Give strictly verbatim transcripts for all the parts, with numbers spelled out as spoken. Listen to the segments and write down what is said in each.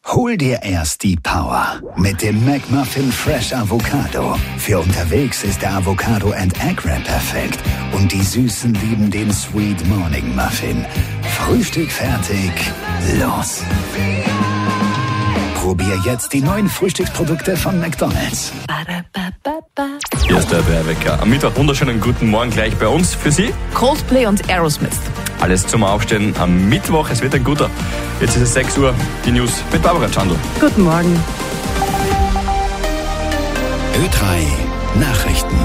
Hol dir erst die Power mit dem McMuffin Fresh Avocado. Für unterwegs ist der Avocado and Egg Wrap perfekt. Und die Süßen lieben den Sweet Morning Muffin. Frühstück fertig, los! Probier jetzt die neuen Frühstücksprodukte von McDonald's. Hier ist der Wecker. Am Mittwoch wunderschönen guten Morgen gleich bei uns für Sie. Coldplay und Aerosmith. Alles zum Aufstehen am Mittwoch. Es wird ein guter. Jetzt ist es sechs Uhr. Die News mit Barbara Chandl. Guten Morgen. Ö drei Nachrichten.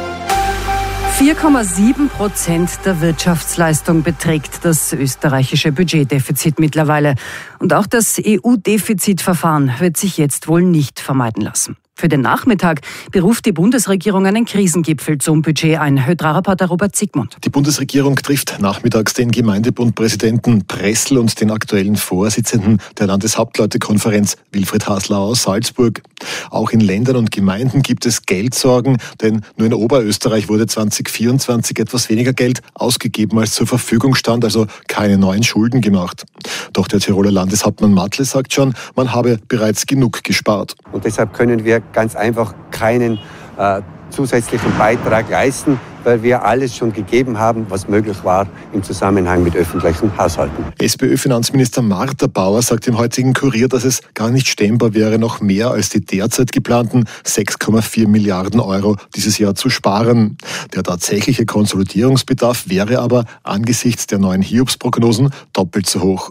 vier Komma sieben Prozent der Wirtschaftsleistung beträgt das österreichische Budgetdefizit mittlerweile. Und auch das E U-Defizitverfahren wird sich jetzt wohl nicht vermeiden lassen. Für den Nachmittag beruft die Bundesregierung einen Krisengipfel zum Budget ein. Ö drei-Reporter Robert Siegmund. Die Bundesregierung trifft nachmittags den Gemeindebundpräsidenten Pressl und den aktuellen Vorsitzenden der Landeshauptleutekonferenz Wilfried Hasler aus Salzburg. Auch in Ländern und Gemeinden gibt es Geldsorgen, denn nur in Oberösterreich wurde zwanzig vierundzwanzig etwas weniger Geld ausgegeben, als zur Verfügung stand, also keine neuen Schulden gemacht. Doch der Tiroler Landeshauptmann Matle sagt schon, man habe bereits genug gespart. Und deshalb können wir ganz einfach keinen äh, zusätzlichen Beitrag leisten, weil wir alles schon gegeben haben, was möglich war im Zusammenhang mit öffentlichen Haushalten. SPÖ-Finanzminister Martha Bauer sagt im heutigen Kurier, dass es gar nicht stemmbar wäre, noch mehr als die derzeit geplanten sechs Komma vier Milliarden Euro dieses Jahr zu sparen. Der tatsächliche Konsolidierungsbedarf wäre aber angesichts der neuen Hiobsprognosen doppelt so hoch.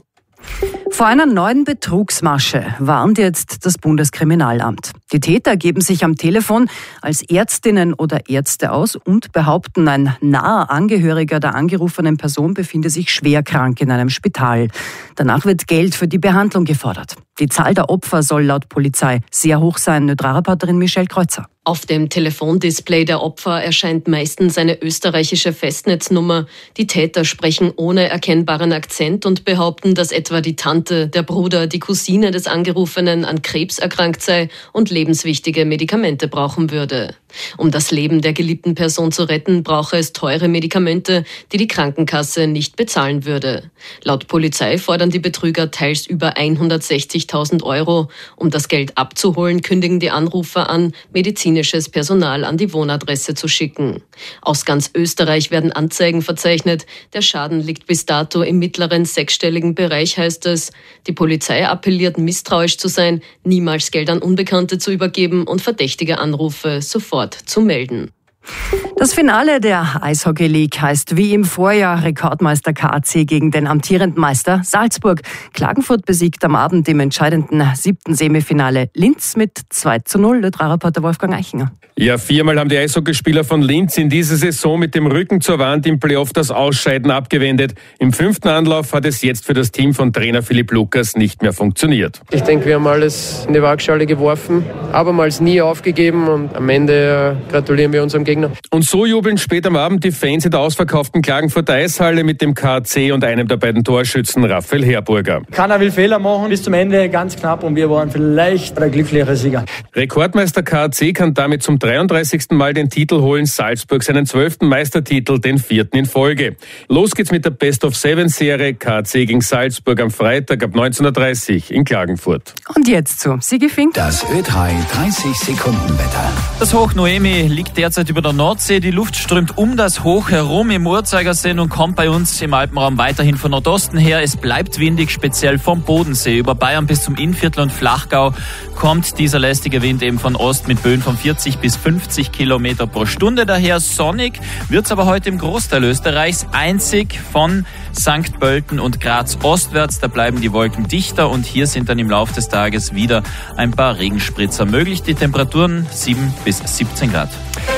Vor einer neuen Betrugsmasche warnt jetzt das Bundeskriminalamt. Die Täter geben sich am Telefon als Ärztinnen oder Ärzte aus und behaupten, ein naher Angehöriger der angerufenen Person befinde sich schwer krank in einem Spital. Danach wird Geld für die Behandlung gefordert. Die Zahl der Opfer soll laut Polizei sehr hoch sein. Ö drei-Reporterin Michelle Kreuzer. Auf dem Telefondisplay der Opfer erscheint meistens eine österreichische Festnetznummer. Die Täter sprechen ohne erkennbaren Akzent und behaupten, dass etwa die Tante, der Bruder, die Cousine des Angerufenen an Krebs erkrankt sei und lebenswichtige Medikamente brauchen würde. Um das Leben der geliebten Person zu retten, brauche es teure Medikamente, die die Krankenkasse nicht bezahlen würde. Laut Polizei fordern die Betrüger teils über hundertsechzigtausend Euro. Um das Geld abzuholen, kündigen die Anrufer an, medizinisches Personal an die Wohnadresse zu schicken. Aus ganz Österreich werden Anzeigen verzeichnet. Der Schaden liegt bis dato im mittleren sechsstelligen Bereich, heißt es. Die Polizei appelliert, misstrauisch zu sein, niemals Geld an Unbekannte zu übergeben und verdächtige Anrufe sofort zu melden. Das Finale der Eishockey League heißt wie im Vorjahr Rekordmeister K A C gegen den amtierenden Meister Salzburg. Klagenfurt besiegt am Abend im entscheidenden siebten Semifinale Linz mit zwei zu null. Ö drei-Reporter Wolfgang Eichinger. Ja, viermal haben die Eishockeyspieler von Linz in dieser Saison mit dem Rücken zur Wand im Playoff das Ausscheiden abgewendet. Im fünften Anlauf hat es jetzt für das Team von Trainer Philipp Lukas nicht mehr funktioniert. Ich denke, wir haben alles in die Waagschale geworfen, abermals nie aufgegeben und am Ende äh, gratulieren wir unserem Gegner. Und so jubeln später am Abend die Fans in der ausverkauften Klagenfurter Eishalle mit dem K A C und einem der beiden Torschützen, Raphael Herburger. Keiner will Fehler machen, bis zum Ende ganz knapp und wir waren vielleicht der glücklichere Sieger. Rekordmeister K A C kann damit zum dreiunddreißigsten Mal den Titel holen, Salzburg seinen zwölften Meistertitel, den vierten in Folge. Los geht's mit der Best-of-Seven-Serie K A C gegen Salzburg am Freitag ab neunzehn Uhr dreißig in Klagenfurt. Und jetzt zu Sigi Fink. Das Ö drei dreißig Sekunden Wetter. Das Hoch Noemi liegt derzeit über der Nordsee. Die Luft strömt um das Hoch herum im Uhrzeigersinn und kommt bei uns im Alpenraum weiterhin von Nordosten her. Es bleibt windig, speziell vom Bodensee. Über Bayern bis zum Innviertel und Flachgau kommt dieser lästige Wind eben von Ost mit Böen von vierzig bis fünfzig Kilometer pro Stunde. Daher sonnig wird's aber heute im Großteil Österreichs, einzig von Sankt Pölten und Graz ostwärts. Da bleiben die Wolken dichter und hier sind dann im Laufe des Tages wieder ein paar Regenspritzer möglich. Die Temperaturen sieben bis siebzehn Grad.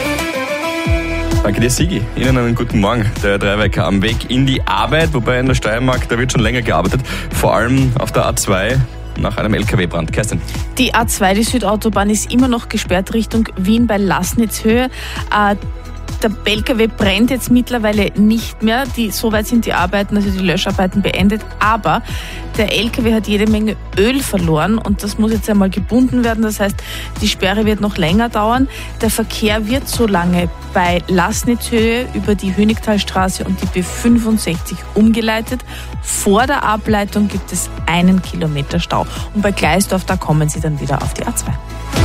Danke dir, Sigi. Ihnen einen guten Morgen. Der Dreiwecker am Weg in die Arbeit, wobei in der Steiermark, da wird schon länger gearbeitet, vor allem auf der A zwei nach einem L K W-Brand. Kerstin. Die A zwei, die Südautobahn, ist immer noch gesperrt Richtung Wien bei Laßnitzhöhe. Äh, Der L K W brennt jetzt mittlerweile nicht mehr. Die, soweit sind die Arbeiten, also die Löscharbeiten beendet. Aber der L K W hat jede Menge Öl verloren und das muss jetzt einmal gebunden werden. Das heißt, die Sperre wird noch länger dauern. Der Verkehr wird so lange bei Laßnitzhöhe über die Hönigtalstraße und die B fünfundsechzig umgeleitet. Vor der Ableitung gibt es einen Kilometer Stau. Und bei Gleisdorf, da kommen sie dann wieder auf die A zwei.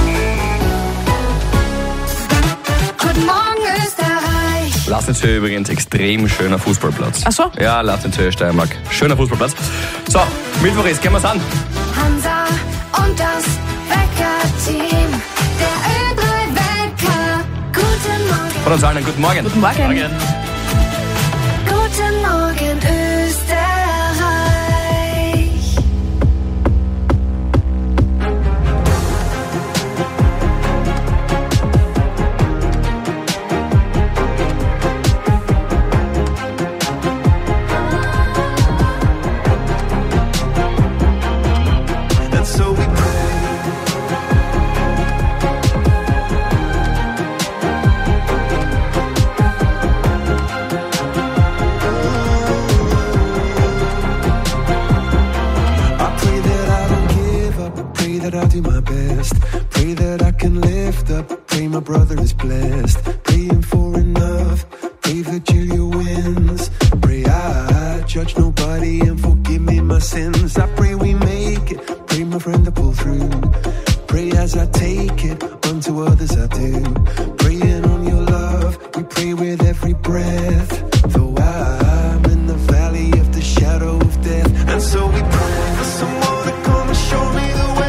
Guten Morgen, Österreich. Laßnitzhöhe übrigens extrem schöner Fußballplatz. Ach so? Ja, Laßnitzhöhe, Steiermark. Schöner Fußballplatz. So, Mittwoch ist, gehen wir's an. Hansa und das Wecker-Team. Der Ö drei Wecker. Guten Morgen. Von uns allen einen guten Morgen. Guten Morgen. Morgen. Guten Morgen, Österreich. I'll do my best. Pray that I can lift up. Pray my brother is blessed. Praying for enough. Pray that Julia wins. Pray I judge nobody and forgive me my sins. I pray we make it. Pray my friend to pull through. Pray as I take it. Unto others I do. Praying on your love. We pray with every breath. Though I'm in the valley of the shadow of death. And so we pray for someone to come and show me the way.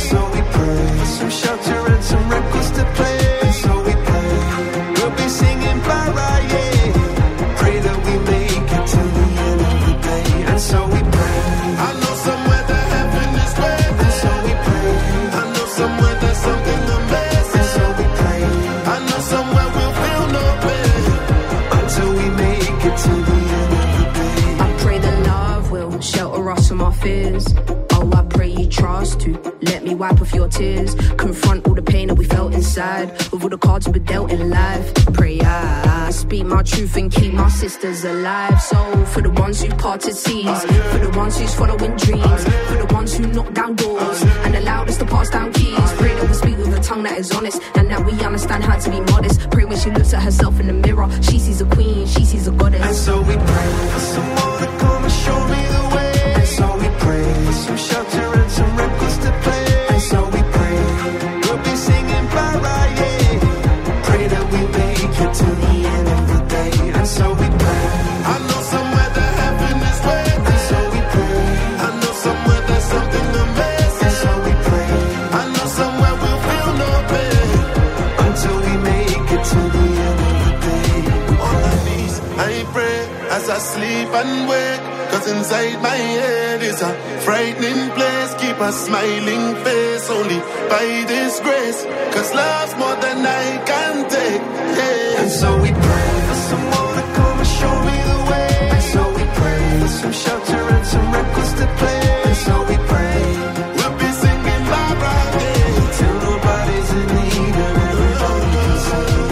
Some shelter and some records to play. And so we pray. We'll be singing para, yeah. Pray that we make it to the end of the day. And so we pray. I know somewhere that heaven is waiting. And so we pray. I know somewhere there's something amazing. And so we pray. I know somewhere we'll feel no pain until we make it to the end of the day. I pray that love will shelter us from our fears. Oh, I pray you trust to let me wipe off your tears. Confront all the pain that we felt inside. With all the cards we were dealt in life. Pray I speak my truth and keep my sisters alive. So for the ones who parted seas, for the ones who's following dreams, for the ones who knock down doors and allowed us to pass down keys. Pray that we speak with a tongue that is honest and that we understand how to be modest. Pray when she looks at herself in the mirror, she sees a queen, she sees a goddess. And so we pray for someone to come and show me the way. And so we pray for some shelter and some records to play. And so we pray. We'll be singing para, yeah. Pray that we make it to the end of the day. And so we pray. I know somewhere that heaven is waiting. And so we pray. I know somewhere there's something amazing. And so we pray. I know somewhere we'll feel no pain until we make it to the end of the day. On my knees, I pray as I sleep and wake. Cause inside my head is a frightening place. Keep a smiling face only by this grace. Cause love's more than I can take, yeah. And so we pray for someone to come and show me the way. And so we pray for some shelter and some records to play. And so we pray. We'll be singing bye bye, yeah. Till nobody's in need and everybody can sing.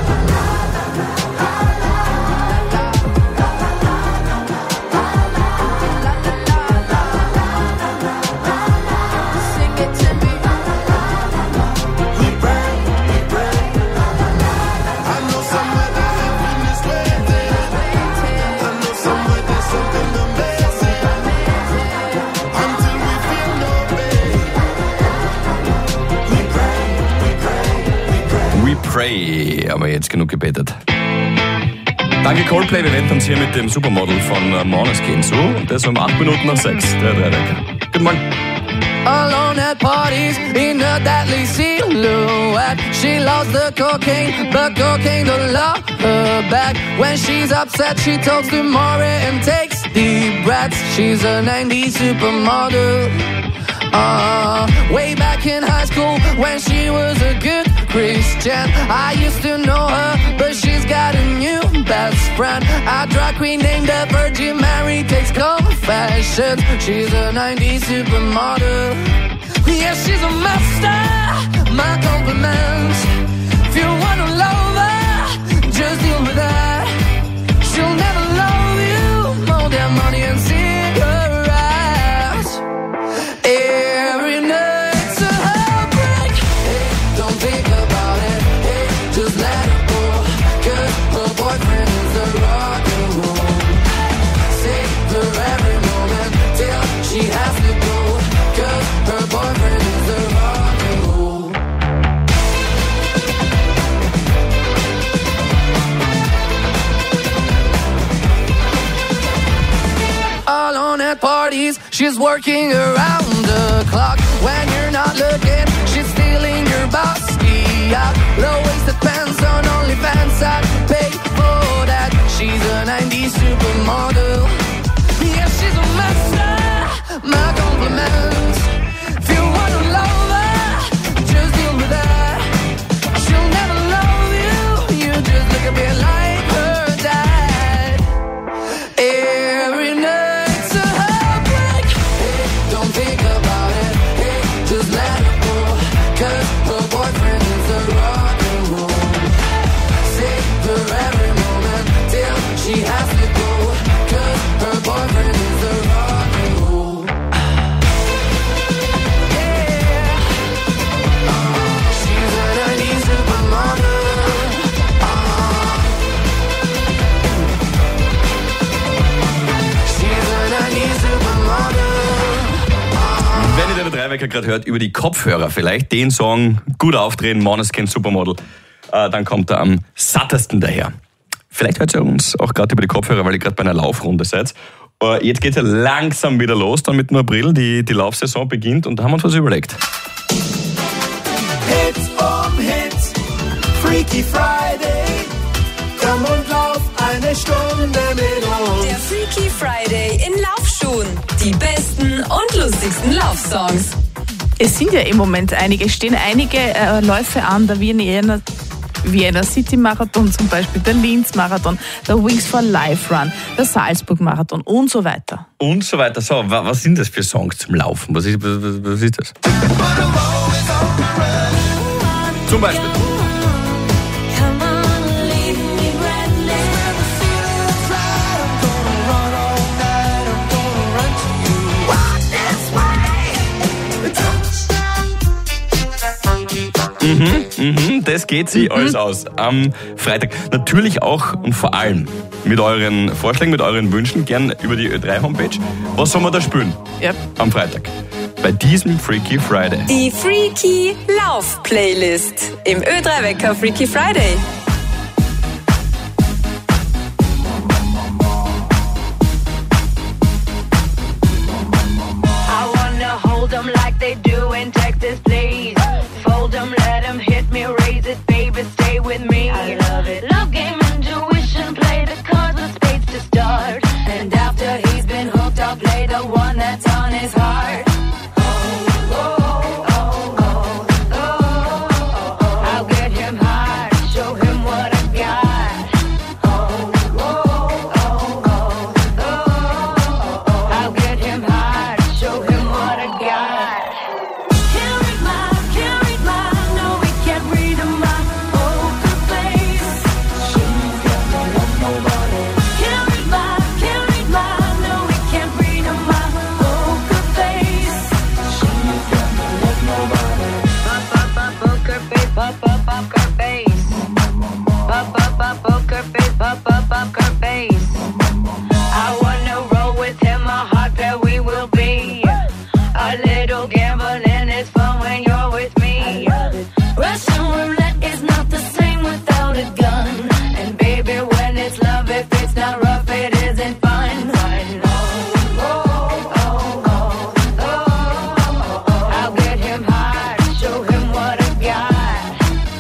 Pray, aber jetzt genug gebetet. Danke Coldplay, wir wenden uns hier mit dem Supermodel von Måneskin zu und das um acht Minuten nach sechs, der Dreiwecker. Guten Morgen. Alone at parties in a deadly silhouette. She loves the cocaine, but cocaine don't love her back. When she's upset, she talks to Maury and takes deep breaths. She's a nineties supermodel. Uh, way back in high school when she was a good Christian, I used to know her, but she's got a new best friend. A drag queen named the Virgin Mary takes confessions. She's a nineties supermodel. Yeah, she's a master. My compliments. If you wanna love her, just the She's working around the clock when you're not looking. She's stealing your bossy out. Low-waisted pants on OnlyFans. I'd pay for that. She's a nineties supermodel. Yeah, she's a master. My compliments. If you want to love her, just deal with her. She'll never love you. You just look a bit like her dad. Every night's a heartbreak. Hey, don't think about it. Hey, just let it go. 'Cause her boyfriend is a rock and roll. Save her every moment till she has to go. 'Cause her boyfriend is a rock and roll. Yeah. Uh, she's a nineties supermodel. Uh, she's a nineties supermodel. Wenn ihr den Dreiwecker gerade hört, über die Kopfhörer vielleicht, den Song gut aufdrehen, Måneskin Supermodel, äh, dann kommt er am sattesten daher. Vielleicht hört ihr uns auch gerade über die Kopfhörer, weil ihr gerade bei einer Laufrunde seid. Äh, jetzt geht es ja langsam wieder los, dann mit dem April, die, die Laufsaison beginnt und da haben wir uns was überlegt. Hits um Hits, Freaky Friday. Komm und lauf eine Stunde mit uns. Der Freaky Friday in Laufschuhen. Die besten und lustigsten Laufsongs. Es sind ja im Moment einige, stehen einige äh, Läufe an, der Vienna, Vienna City Marathon zum Beispiel, der Linz Marathon, der Wings for Life Run, der Salzburg Marathon und so weiter. Und so weiter. So, wa- was sind das für Songs zum Laufen? Was ist, was, was ist das? Zum Beispiel. Mhm, mhm, das geht sich Mhm. alles aus. Am Freitag. Natürlich auch und vor allem mit euren Vorschlägen, mit euren Wünschen, gern über die Ö drei Homepage. Was soll man da spielen? Ja. Am Freitag. Bei diesem Freaky Friday. Die Freaky Lauf-Playlist im Ö drei Wecker Freaky Friday. I wanna hold them like they do in Texas, please. Fold them, let them hit me, raise it, baby, stay with me. I love it. Love game, intuition, play the cards with spades to start. And after he's been hooked, I'll play the one that's on his heart. I'll get him hard, show him what I got. I'll get him hard, show him what I got. Can't read my, can't read my, no, we can't read my poker face. She's got no love, nobody. Can't read my, can't read my, no, we can't read my poker face. She's got no love, nobody. Pop, pop, pop, poker face, pop, pop, poker face. Pop, pop, pop, poker face, pop, pop, poker face. I wanna roll with him, a hot pair we will be. A little gambling is fun when you're with me. Russian roulette is not the same without a gun. And baby, when it's love, if it's not rough, it isn't fun. Fun. I'll get him hard, show him what I got.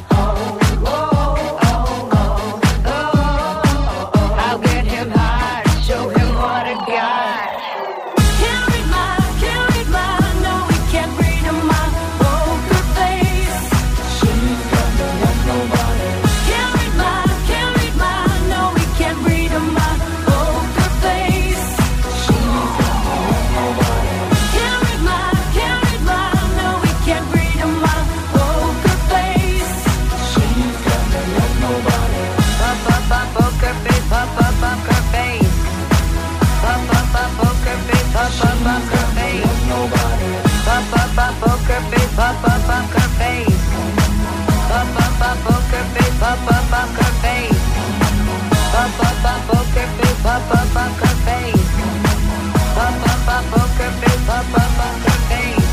I'll get him hard, show him what I got. Can't read my, can't read my, no, we can't read my poker face. She's got no love, nobody. Can't read my, can't read my, no, we can't read my poker face. She's got no love, nobody. Can't read my, can't read my, no, we can't read my poker face. She's got no love, nobody. Pop, pop, pop, poker face, pop, pop, poker face. Pop, pop, pop, poker face, pop, pop, poker face. Nobody. Pop, pop, pop, poker face, pop, pop, poker face. Pop, pop, pop, poker face, pop, pop, poker face. Pop, pop, pop, poker face, pop, pop, poker face. Pop, pop, pop, poker face, pop, pop, poker face.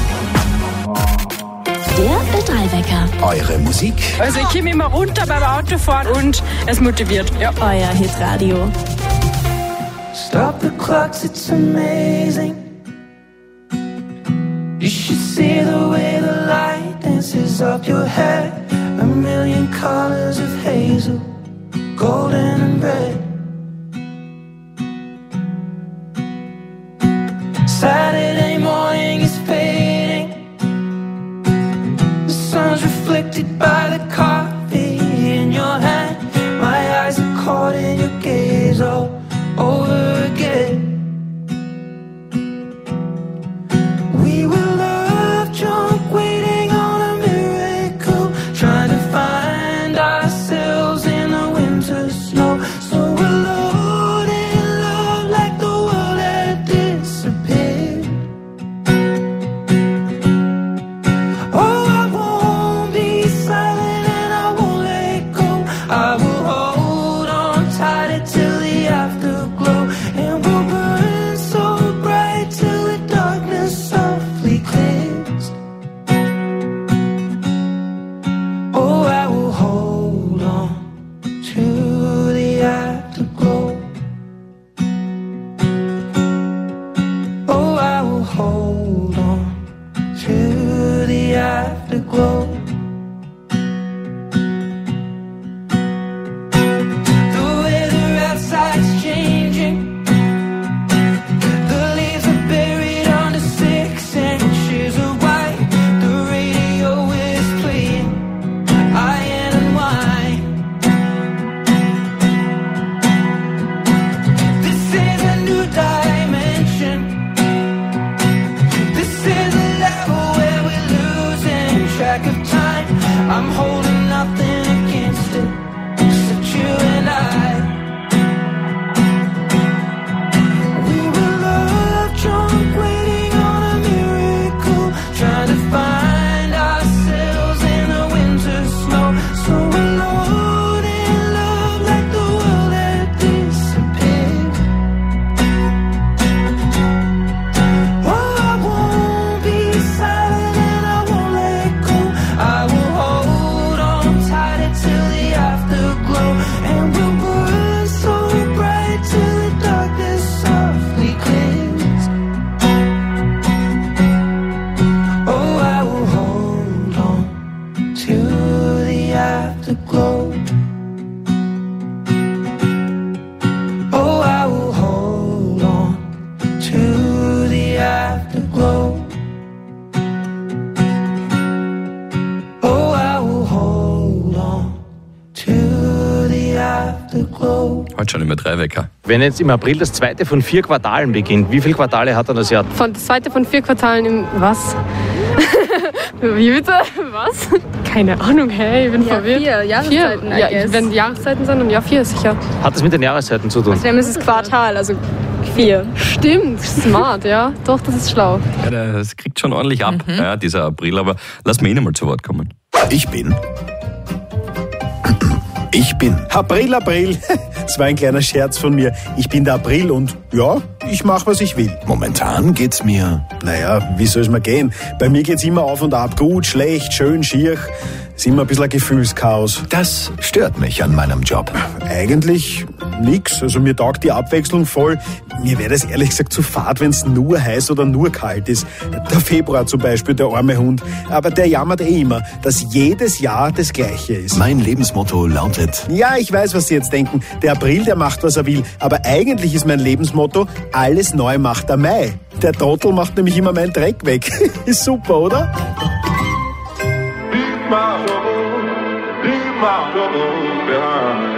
Der Ö drei Wecker. Eure Musik, Also ich komme immer runter beim Autofahren und es motiviert. Ja. Euer Hitradio. Stop the clocks, it's amazing. should see the way the light dances up your hair. A million colors of hazel, golden and red. Saturday morning is fading. The sun's reflected by the coffee in your hand. My eyes are caught in your gaze all over again. We were love drunk, waiting on a miracle, trying to find ourselves in the winter snow. So alone in love, like the world had disappeared. Oh, I won't be silent and I won't let go. I will hold on tight till the afterglow, and we'll burn so bright till the darkness softly clears. Oh, I will hold on to the afterglow. Oh, I will hold on to the afterglow. The weather outside's changing. The leaves are buried under six inches of white. The radio is playing iron and wine. This is a new dimension. This is a level where we're losing track of time. I'm holding nothing against it, except you and I. We were love drunk, waiting on a miracle, trying to find ourselves in the winter snow. So alone in love, like the world had disappeared. Oh, I won't be silent and I won't let go. I will hold on tight till the afterglow, and we'll burn so bright till the darkness softly clears. Oh, I will hold on to the afterglow. Oh, I will hold on to the afterglow. Oh, I will hold on to the afterglow. Heute schon immer drei Wecker. Wenn jetzt im April das zweite von vier Quartalen beginnt, wie viele Quartale hat dann das Jahr? Von das zweite von vier Quartalen im was? Wie bitte? Was? Keine Ahnung, hey, ich bin Ja, verwirrt. vier Jahreszeiten, I Ja, guess. wenn die Jahreszeiten sind, dann ja, vier sicher. Hat das mit den Jahreszeiten zu tun? Dann ist es Quartal, also vier. Stimmt, smart, ja. Doch, das ist schlau. Ja, das kriegt schon ordentlich ab, ja, dieser April. Aber lass mir ihn mal zu Wort kommen. Ich bin. Ich bin. April, April. Das war ein kleiner Scherz von mir. Ich bin der April und ja, ich mache, was ich will. Momentan geht's mir. Naja, wie soll es mir gehen? Bei mir geht's immer auf und ab. Gut, schlecht, schön, schier. Ist immer ein bisschen ein Gefühlschaos. Das stört mich an meinem Job. Eigentlich nix. Also mir taugt die Abwechslung voll. Mir wäre das ehrlich gesagt zu fad, wenn es nur heiß oder nur kalt ist. Der Februar zum Beispiel, der arme Hund. Aber der jammert eh immer, dass jedes Jahr das Gleiche ist. Mein Lebensmotto lautet: Ja, ich weiß, was Sie jetzt denken. Der April, der macht, was er will. Aber eigentlich ist mein Lebensmotto: alles neu macht der Mai. Der Trottel macht nämlich immer meinen Dreck weg. Ist super, oder? Leave my trouble, leave my trouble behind.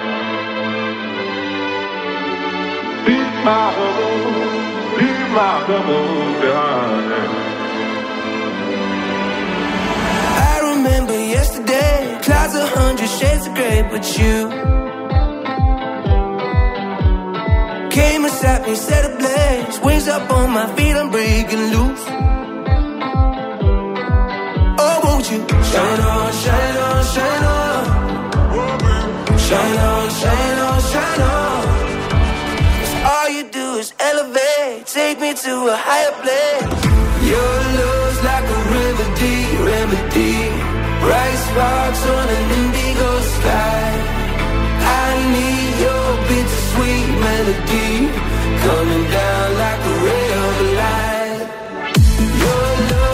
Leave my trouble, leave my trouble behind. I remember yesterday, clouds a hundred shades of grey, but you came and sat me, set ablaze, wings up on my feet, I'm breaking loose. Oh, won't you shine on, shine on, shine on, shine on, shine on, shine on. 'Cause all you do is elevate, take me to a higher place. Your love's like a remedy, remedy. Bright sparks on an indigo sky. I need your bittersweet melody coming down like a ray of light. Your love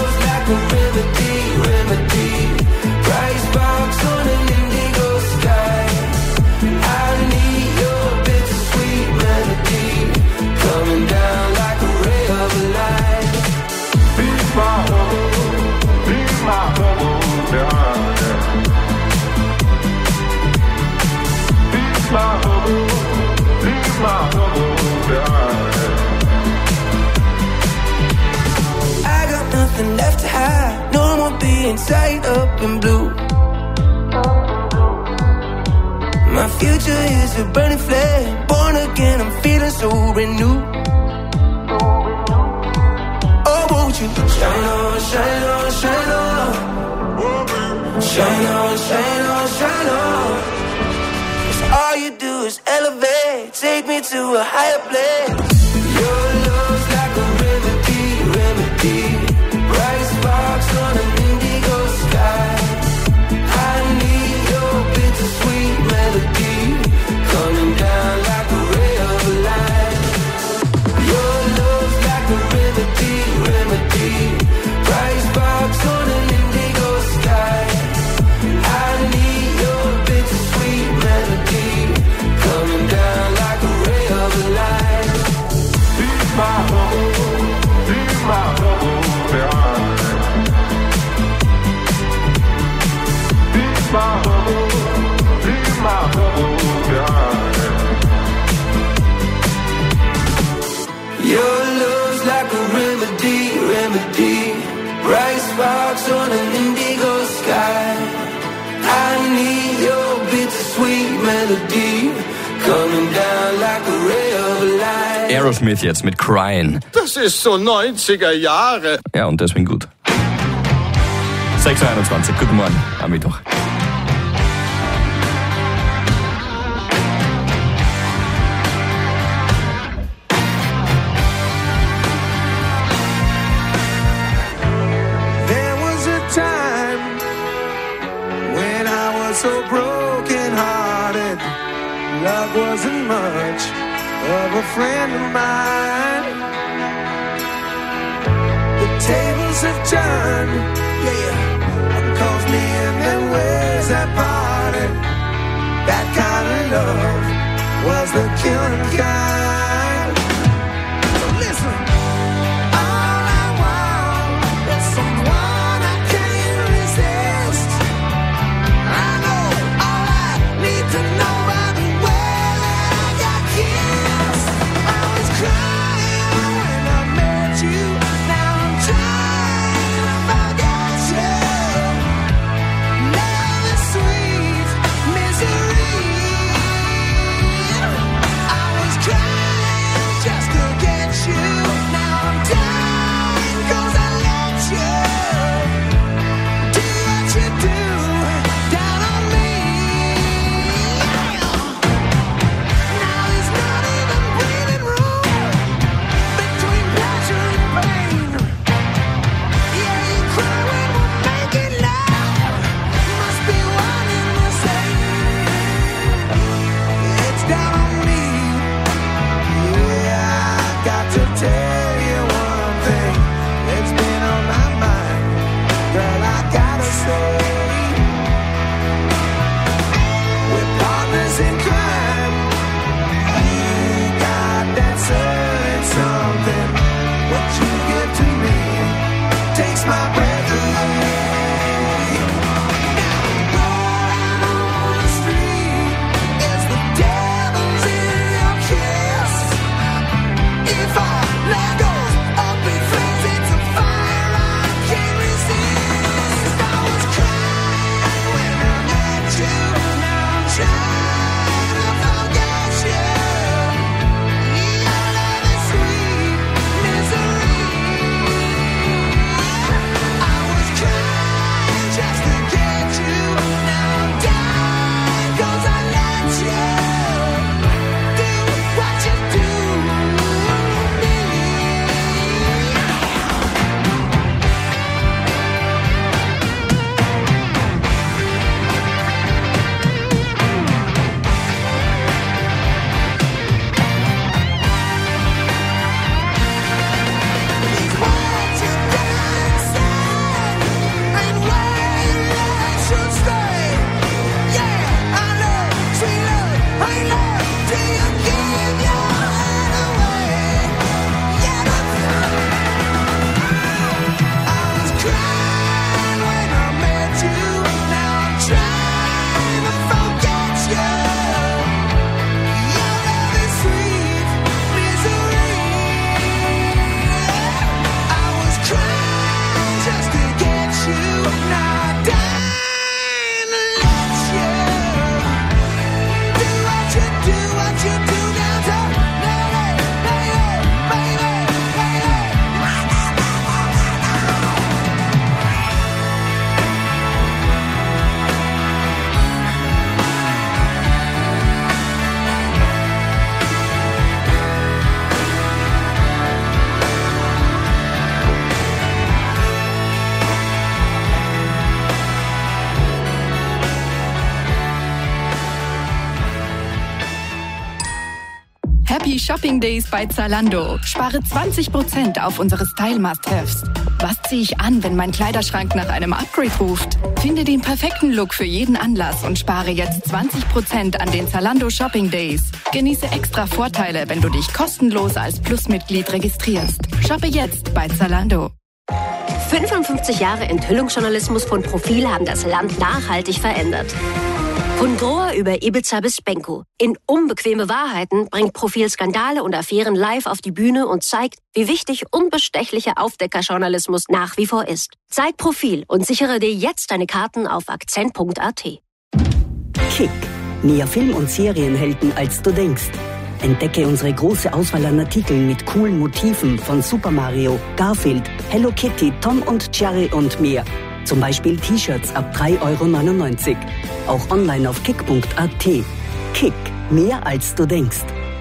me tied up in blue. My future is a burning flame. Born again, I'm feeling so renewed. Oh, won't you shine on, shine on, shine on. Shine on, shine on, shine on. 'Cause all you do is elevate. Take me to a higher place. Your love's like a remedy, remedy. Bright sparks on an indigo sky. I need your bittersweet melody coming down like a ray of light. Your love's like a remedy, remedy. Bright sparks on an indigo sky. I need your bittersweet melody coming down like a ray of light. Be my home, be my home behind. Be my home, be my home behind. Your love's like a remedy, remedy. Bright sparks on an indigo sky. I need your bittersweet melody coming down like a ray of light. Aerosmith jetzt mit Crying. Das ist so neunziger Jahre. Ja, und deswegen gut. sechs Uhr einundzwanzig, guten Morgen am Mittwoch. There was a time when I was so broken hearted. Love wasn't much of a friend of mine. The tables have turned, yeah. And caused me in their ways that parted. That kind of love was the killing kind. So listen. All I want is someone I can't resist. I know all I need to know by the way that I got kissed. I was crying when I met you. Now I'm trying to forget you. Love is sweet misery. I was crying just to get you. Now I'm dying 'cause I let you do what you do down on me. Now there's not even breathing room between pleasure and pain. Yeah, you cry when we're making love. Must be one and the same. It's down on me. Yeah, I got to tell you one thing. It's been on my mind. Girl, I gotta say, we're partners in crime. You got that certain something. What you give to me takes my breath away. Rolling on the street is the devil's in your kiss. If I let go of big flames, it's a fire I can't resist. I was crying when I met you. Now I'm trying to forget you. Your love is sweet misery. I die Shopping Days bei Zalando. Spare zwanzig Prozent auf unsere Style Must-Haves. Was ziehe ich an, wenn mein Kleiderschrank nach einem Upgrade ruft? Finde den perfekten Look für jeden Anlass und spare jetzt zwanzig Prozent an den Zalando Shopping Days. Genieße extra Vorteile, wenn du dich kostenlos als Plus-Mitglied registrierst. Shoppe jetzt bei Zalando. fünfundfünfzig Jahre Enthüllungsjournalismus von Profil haben das Land nachhaltig verändert. Von Grohr über Ibiza bis Benko. In Unbequeme Wahrheiten bringt Profil Skandale und Affären live auf die Bühne und zeigt, wie wichtig unbestechlicher Aufdeckerjournalismus nach wie vor ist. Zeig Profil und sichere dir jetzt deine Karten auf akzent punkt a t. Kick. Mehr Film- und Serienhelden, als du denkst. Entdecke unsere große Auswahl an Artikeln mit coolen Motiven von Super Mario, Garfield, Hello Kitty, Tom und Jerry und mehr. Zum Beispiel T-Shirts ab drei Euro neunundneunzig. Auch online auf kick punkt a t. Kick. Mehr als du denkst.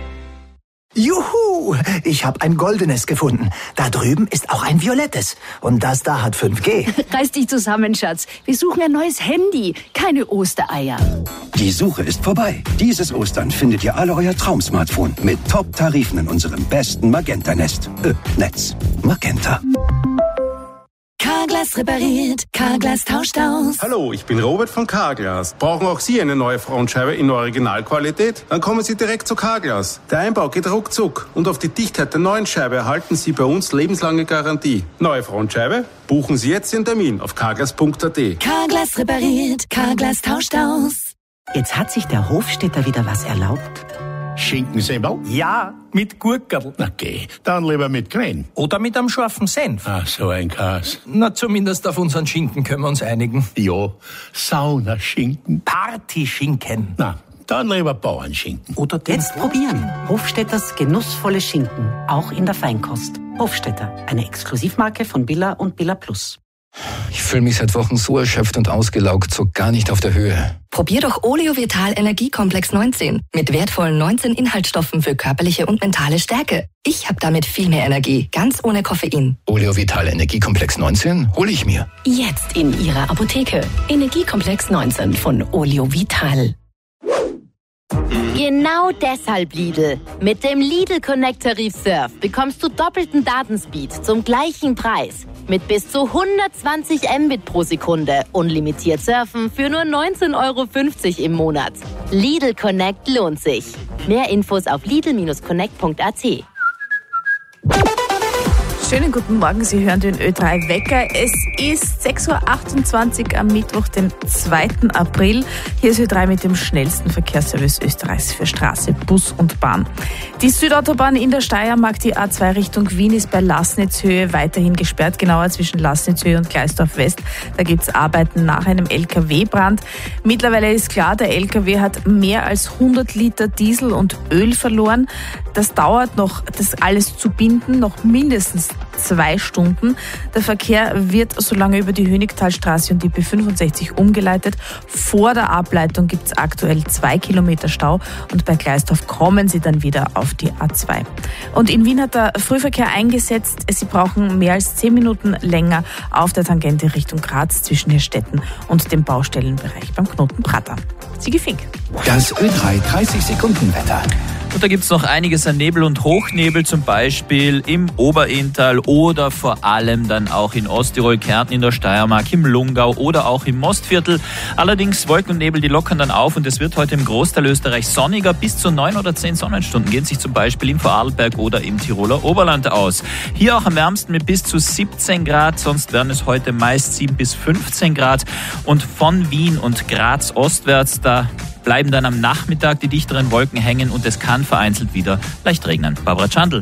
Juhu! Ich habe ein goldenes gefunden. Da drüben ist auch ein violettes. Und das da hat fünf G. Reiß dich zusammen, Schatz. Wir suchen ein neues Handy, keine Ostereier. Die Suche ist vorbei. Dieses Ostern findet ihr alle euer Traum-Smartphone mit Top-Tarifen in unserem besten Magenta-Nest. Äh, Netz. Magenta. Carglass repariert, Carglass tauscht aus. Hallo, ich bin Robert von Carglass. Brauchen auch Sie eine neue Frontscheibe in Originalqualität? Dann kommen Sie direkt zu Carglass. Der Einbau geht ruckzuck und auf die Dichtheit der neuen Scheibe erhalten Sie bei uns lebenslange Garantie. Neue Frontscheibe? Buchen Sie jetzt den Termin auf carglass punkt a t. Carglass repariert, Carglass tauscht aus. Jetzt hat sich der Hofstädter wieder was erlaubt. Schinkensemmel? Ja, mit Gurkerl. Okay, dann lieber mit Quenn. Oder mit einem scharfen Senf. Ach, so ein Kas. Na, zumindest auf unseren Schinken können wir uns einigen. Ja, Saunaschinken. Partyschinken. Na, dann lieber Bauernschinken. Oder jetzt probieren. Hofstädters genussvolle Schinken. Auch in der Feinkost. Hofstädter, eine Exklusivmarke von Billa und Billa Plus. Ich fühle mich seit Wochen so erschöpft und ausgelaugt, so gar nicht auf der Höhe. Probier doch Oleo Vital Energiekomplex neunzehn mit wertvollen neunzehn Inhaltsstoffen für körperliche und mentale Stärke. Ich habe damit viel mehr Energie, ganz ohne Koffein. Oleo Vital Energiekomplex neunzehn hole ich mir. Jetzt in Ihrer Apotheke. Energiekomplex neunzehn von Oleo Vital. Genau deshalb Lidl. Mit dem Lidl Connect Tarif Surf bekommst du doppelten Datenspeed zum gleichen Preis. Mit bis zu hundertzwanzig Mbit pro Sekunde. Unlimitiert surfen für nur neunzehn Euro fünfzig im Monat. Lidl Connect lohnt sich. Mehr Infos auf lidl Bindestrich connect punkt a t. Schönen guten Morgen, Sie hören den Ö drei Wecker. Es ist sechs Uhr achtundzwanzig am Mittwoch, den zweiten April. Hier ist Ö drei mit dem schnellsten Verkehrsservice Österreichs für Straße, Bus und Bahn. Die Südautobahn in der Steiermark, die A zwei Richtung Wien, ist bei Laßnitzhöhe weiterhin gesperrt, genauer zwischen Laßnitzhöhe und Gleisdorf West. Da gibt es Arbeiten nach einem L K W-Brand. Mittlerweile ist klar, der L K W hat mehr als hundert Liter Diesel und Öl verloren. Das dauert noch, das alles zu binden, noch mindestens zwei Stunden. Der Verkehr wird so lange über die Hönigtalstraße und die B fünfundsechzig umgeleitet. Vor der Ableitung gibt es aktuell zwei Kilometer Stau und bei Gleisdorf kommen sie dann wieder auf die A zwei. Und in Wien hat der Frühverkehr eingesetzt. Sie brauchen mehr als zehn Minuten länger auf der Tangente Richtung Graz zwischen Hirstetten und dem Baustellenbereich beim Knoten Prater. Sigi Fink. Das Ö drei dreißig Sekunden Wetter. Und da gibt es noch einiges an Nebel und Hochnebel, zum Beispiel im Oberinntal oder vor allem dann auch in Osttirol, Kärnten, in der Steiermark, im Lungau oder auch im Mostviertel. Allerdings Wolken und Nebel, die lockern dann auf und es wird heute im Großteil Österreich sonniger. Bis zu neun oder zehn Sonnenstunden gehen sich zum Beispiel im Vorarlberg oder im Tiroler Oberland aus. Hier auch am wärmsten mit bis zu siebzehn Grad, sonst werden es heute meist sieben bis fünfzehn Grad. Und von Wien und Graz ostwärts, da bleiben dann am Nachmittag die dichteren Wolken hängen und es kann vereinzelt wieder leicht regnen. Barbara Schandl.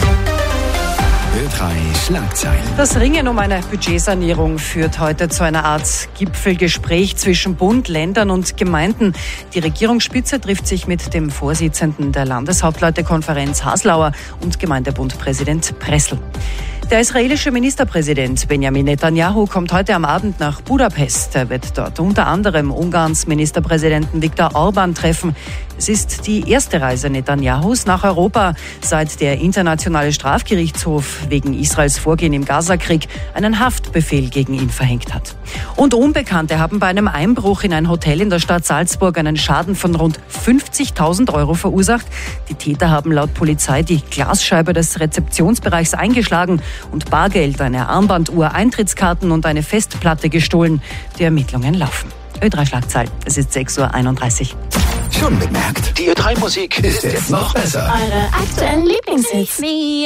Ö drei Schlagzeilen. Das Ringen um eine Budgetsanierung führt heute zu einer Art Gipfelgespräch zwischen Bund, Ländern und Gemeinden. Die Regierungsspitze trifft sich mit dem Vorsitzenden der Landeshauptleutekonferenz Haslauer und Gemeindebundpräsident Pressl. Der israelische Ministerpräsident Benjamin Netanyahu kommt heute am Abend nach Budapest. Er wird dort unter anderem Ungarns Ministerpräsidenten Viktor Orbán treffen. Es ist die erste Reise Netanyahus nach Europa, seit der Internationale Strafgerichtshof wegen Israels Vorgehen im Gazakrieg einen Haftbefehl gegen ihn verhängt hat. Und Unbekannte haben bei einem Einbruch in ein Hotel in der Stadt Salzburg einen Schaden von rund fünfzigtausend Euro verursacht. Die Täter haben laut Polizei die Glasscheibe des Rezeptionsbereichs eingeschlagen und Bargeld, eine Armbanduhr, Eintrittskarten und eine Festplatte gestohlen. Die Ermittlungen laufen. Ö drei Schlagzeilen. Es ist sechs Uhr einunddreißig. Schon bemerkt, die Ö drei Musik ist jetzt noch besser. Eure aktuellen Lieblingshits.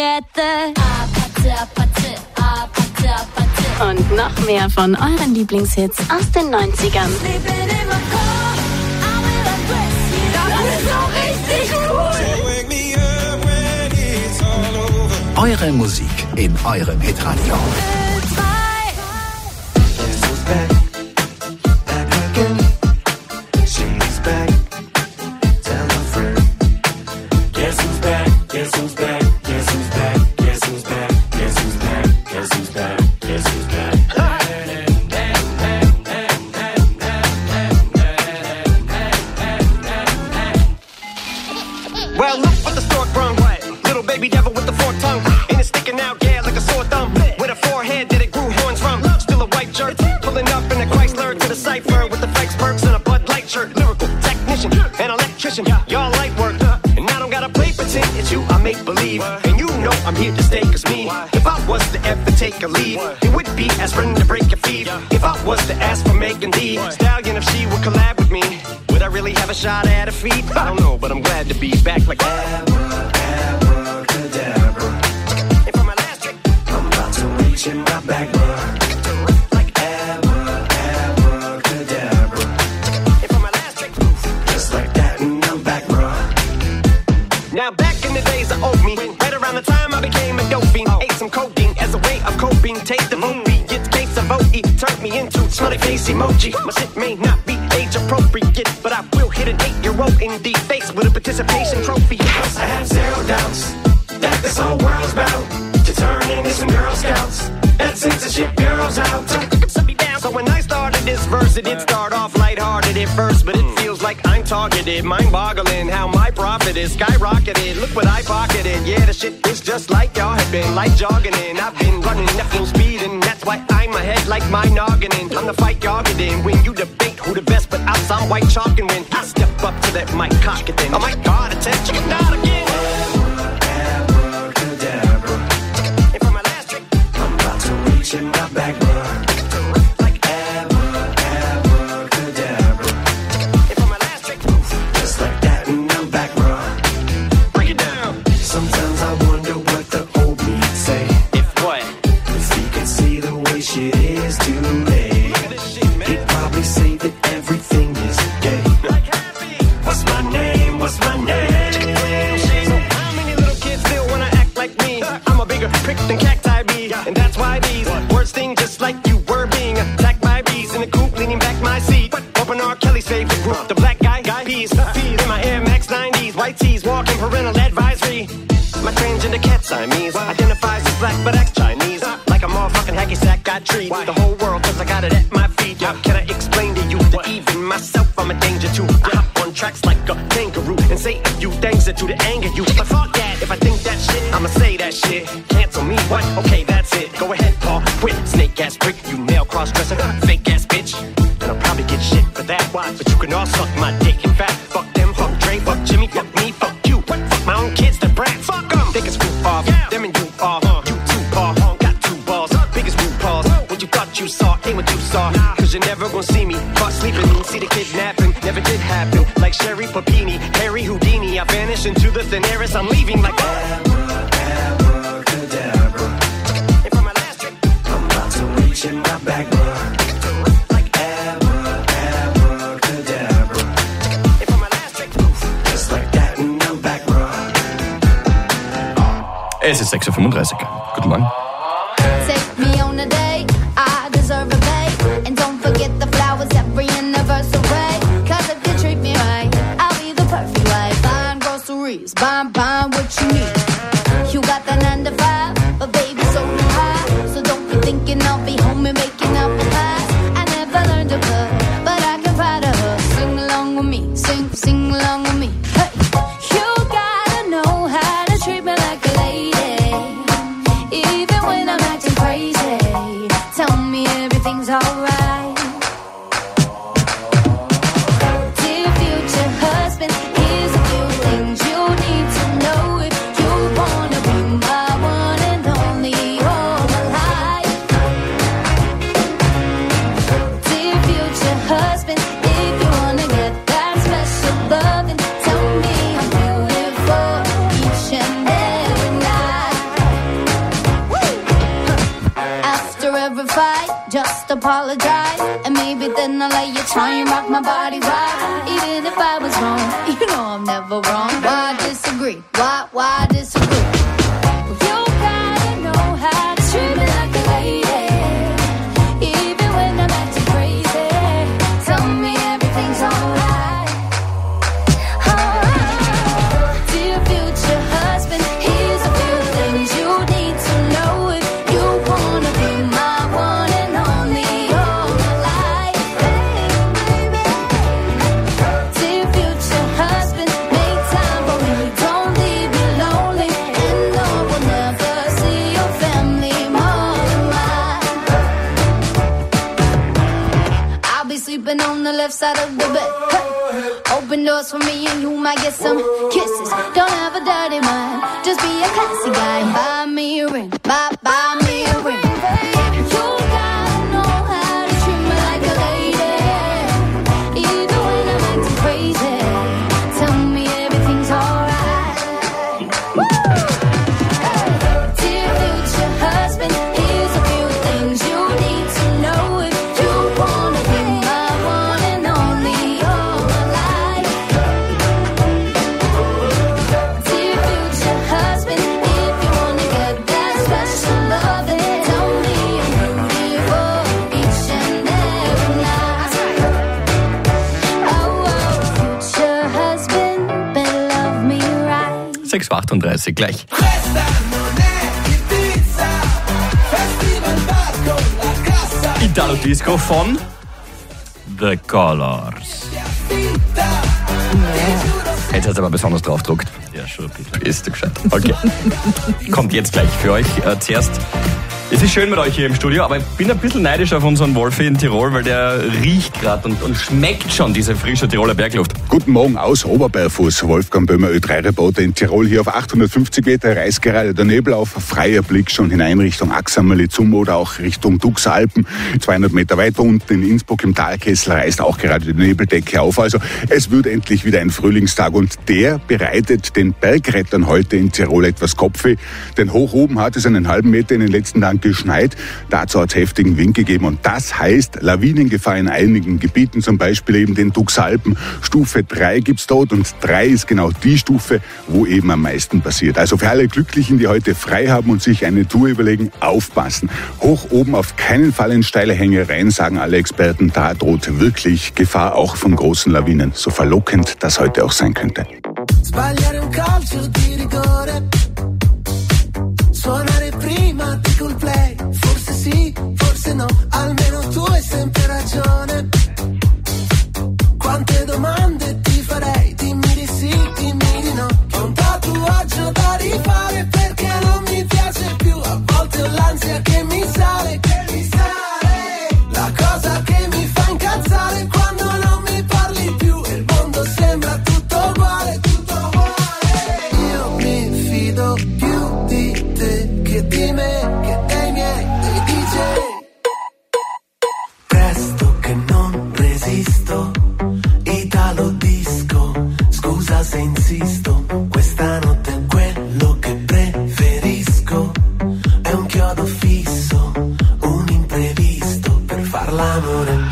Und noch mehr von euren Lieblingshits aus den neunzigern. Eure Musik in eurem Hitradio. Well, look what the stork brung. Little baby devil with the forked tongue. And it's sticking out, yeah, like a sore thumb. With a forehead that it grew horns from. Still a white jerk. Pulling up in a Chrysler to the cipher with the Fikes perks and a Bud Light shirt. Lyrical technician, an electrician. Y'all light work. And I don't gotta play pretend. It's you, I make believe. And you know I'm here to stay, cause me. If I was to ever take a leave, it would be aspirin to break your feet. If I was to ask for Megan Thee Stallion, if she would collab with me, would I really have a shot at her feet? I don't know, but I'm glad to be back like Abra, abracadabra. And for my last trick, I'm about to reach in my back, bruh. Like Abra, abracadabra. And for my last trick, just like that, and I'm back, bruh. Now back in the days of old me, right around the time I became a dope fiend, ate some codeine as a way of coping. Take the movie, get case of O E, turned me into smiley face emoji. My shit may not be age appropriate, but I will hit an eight-year-old in the face with a participation trophy. Cause I have zero doubts that this whole world's bound to turn into some Girl Scouts. That censorship bureau's out. So when I started this verse, it did start off lighthearted at first, but it feels like I'm targeted. Mind-boggling how my profit is skyrocketed. Look what I pocketed. Yeah, the shit is just like y'all have been, like jogging in. I've been running at full speed, and that's why I'm ahead like my noggin in. I'm the fight y'all get in when you debate who the best, but I sound white chalk, and when I step up to that mic, cock it then. Oh my God, attention, chicken out again. Abracadabra. And for my last trick, I'm about to reach in my back, bruh. Like Abra, abracadabra. And for my last trick, just like that, and I'm back, bruh. Break it down. Sometimes I wonder what the old me'd say. If what? If he could see the way shit is today, he'd probably say that everything is gay. What's my name? What's my name? So how many little kids still wanna act like me? I'm a bigger prick than cacti bee, and that's why these words sting just like you were being attacked by bees in the coop, leaning back my seat. Open R. Kelly's favorite group, the Black Guy Guy Peas. Feed in my Air Max nineties, white tees, walking parental advisory. My transgender cat Siamese identifies as black but acts Chinese. Like a motherfucking hacky sack, got treat the whole world cause I got it at my feet. Can I explain to you that even myself I'm a danger to? I hop on tracks like a kangaroo and say a few things that do to anger you. But fuck that, if I think that shit, I'ma say that shit. Cancel me, what? Okay, that's it. Go ahead, Paul, quit. Snake ass prick, you male cross-dresser, fake ass bitch. And I'll probably get shit for that. But you can all suck my dick. In fact, fuck them, fuck Dre, fuck Jimmy, fuck me, fuck you. Fuck my own kids, the brats. Fuck them. They can screw off. Them and you are. You two paw. Got two balls. Biggest blue paws. What you thought you saw ain't what you saw. Cause you're never gonna see me caught sleeping. See the kidnapping. Never did happen. Like Sherry Papini, Harry Houdini. I vanish into the thin air as I'm leaving like Abra, abracadabra. And for my last trick, I'm about to reach in my back, bruh. Es ist sechs Uhr fünfunddreißig. Guten Morgen. Take me on a date, I deserve a babe. And don't forget the flowers every anniversary. Cause if you treat me right, I'll be the perfect wife. Buying groceries, buying, buying what you need. You got the nine to five, but baby, so do everything's alright. Dear future husband, here's a few things you need to know if you wanna be my one and only all my life. Dear future husband, if you wanna get that special loving, tell me I'm beautiful each and every night. After every fight, just apologize, and maybe then I'll let you try and rock my body right. Even if I was wrong, you know I'm never wrong. Why disagree? Why, why disagree? You gotta know how to treat me like a lady, even when I'm acting crazy. Tell me everything's alright. Oh, dear future husband, here's a few things you need to know if you wanna be my one and only all my life. Dear future husband, make time for me, don't leave me lonely, and no one never see your family more than mine. I'll be sleeping on the left side of the bed. Hey. Open doors for me and you might get some kisses. Don't have a dirty mind, just be a classy guy. Buy me a ring, buy, buy me a ring. You gotta know how to treat me like a lady, even when I'm acting crazy. Tell me everything's alright. Woo! Dear future husband, here's a few things you need to know if you wanna be my one and only all my life. Dear future husband, if you wanna get that special loving, tell me I'm beautiful each and every night. Oh, oh, future husband, better love me right. sechs Uhr achtunddreißig gleich. Italo Disco von The Colors. Jetzt hat es aber besonders drauf gedruckt. Ja, schon bitte. Ist du gescheit. Okay. Kommt jetzt gleich für euch. Äh, zuerst, es ist schön mit euch hier im Studio, aber ich bin ein bisschen neidisch auf unseren Wolfi in Tirol, weil der riecht gerade und, und schmeckt schon diese frische Tiroler Bergluft. Guten Morgen aus Oberberfuß. Wolfgang Böhmer, Ö drei Reporter in Tirol. Hier auf achthundertfünfzig Meter reißt gerade der Nebel auf. Freier Blick schon hinein Richtung Axammerli zum oder auch Richtung Duxalpen. zweihundert Meter weiter unten in Innsbruck im Talkessel reißt auch gerade die Nebeldecke auf. Also es wird endlich wieder ein Frühlingstag und der bereitet den Bergrettern heute in Tirol etwas Kopfweh. Denn hoch oben hat es einen halben Meter in den letzten Tagen geschneit. Dazu hat es heftigen Wind gegeben und das heißt Lawinengefahr in einigen Gebieten, zum Beispiel eben den Duxalpen. Stufe drei gibt's dort und drei ist genau die Stufe, wo eben am meisten passiert. Also für alle Glücklichen, die heute frei haben und sich eine Tour überlegen, aufpassen. Hoch oben auf keinen Fall in steile Hänge rein, sagen alle Experten. Da droht wirklich Gefahr auch von großen Lawinen, so verlockend das heute auch sein könnte. Sbagliare un calcio di rigore, suonare prima di col play, forse sì, forse no, almeno tu hai sempre ragione. Quante domande ti farei, dimmi di sì, dimmi di no. Ho un tatuaggio da rifare perché non mi piace più, a volte ho l'ansia che mi sale, che mi sale. La cosa che mi fa incazzare quando non mi parli più e il mondo sembra tutto uguale, tutto uguale. Io mi fido più di te che di me, che dei miei, dei D J. Presto che non resisto, Italo Disco, scusa se insisto, questa notte è quello che preferisco, è un chiodo fisso, un imprevisto per far l'amore.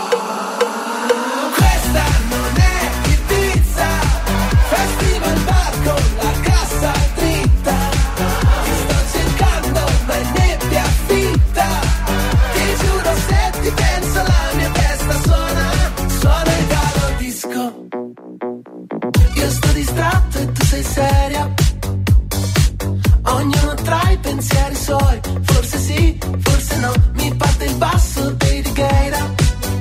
Questa non è Ibiza, festival bar con la cassa dritta, ti sto cercando ma è nebbia fitta, ti giuro se ti penso la mia testa suona, suona Italo Disco. Io sto distratto e tu sei seria, ognuno tra i pensieri suoi, forse sì, forse no, mi parte il basso dei Righeira,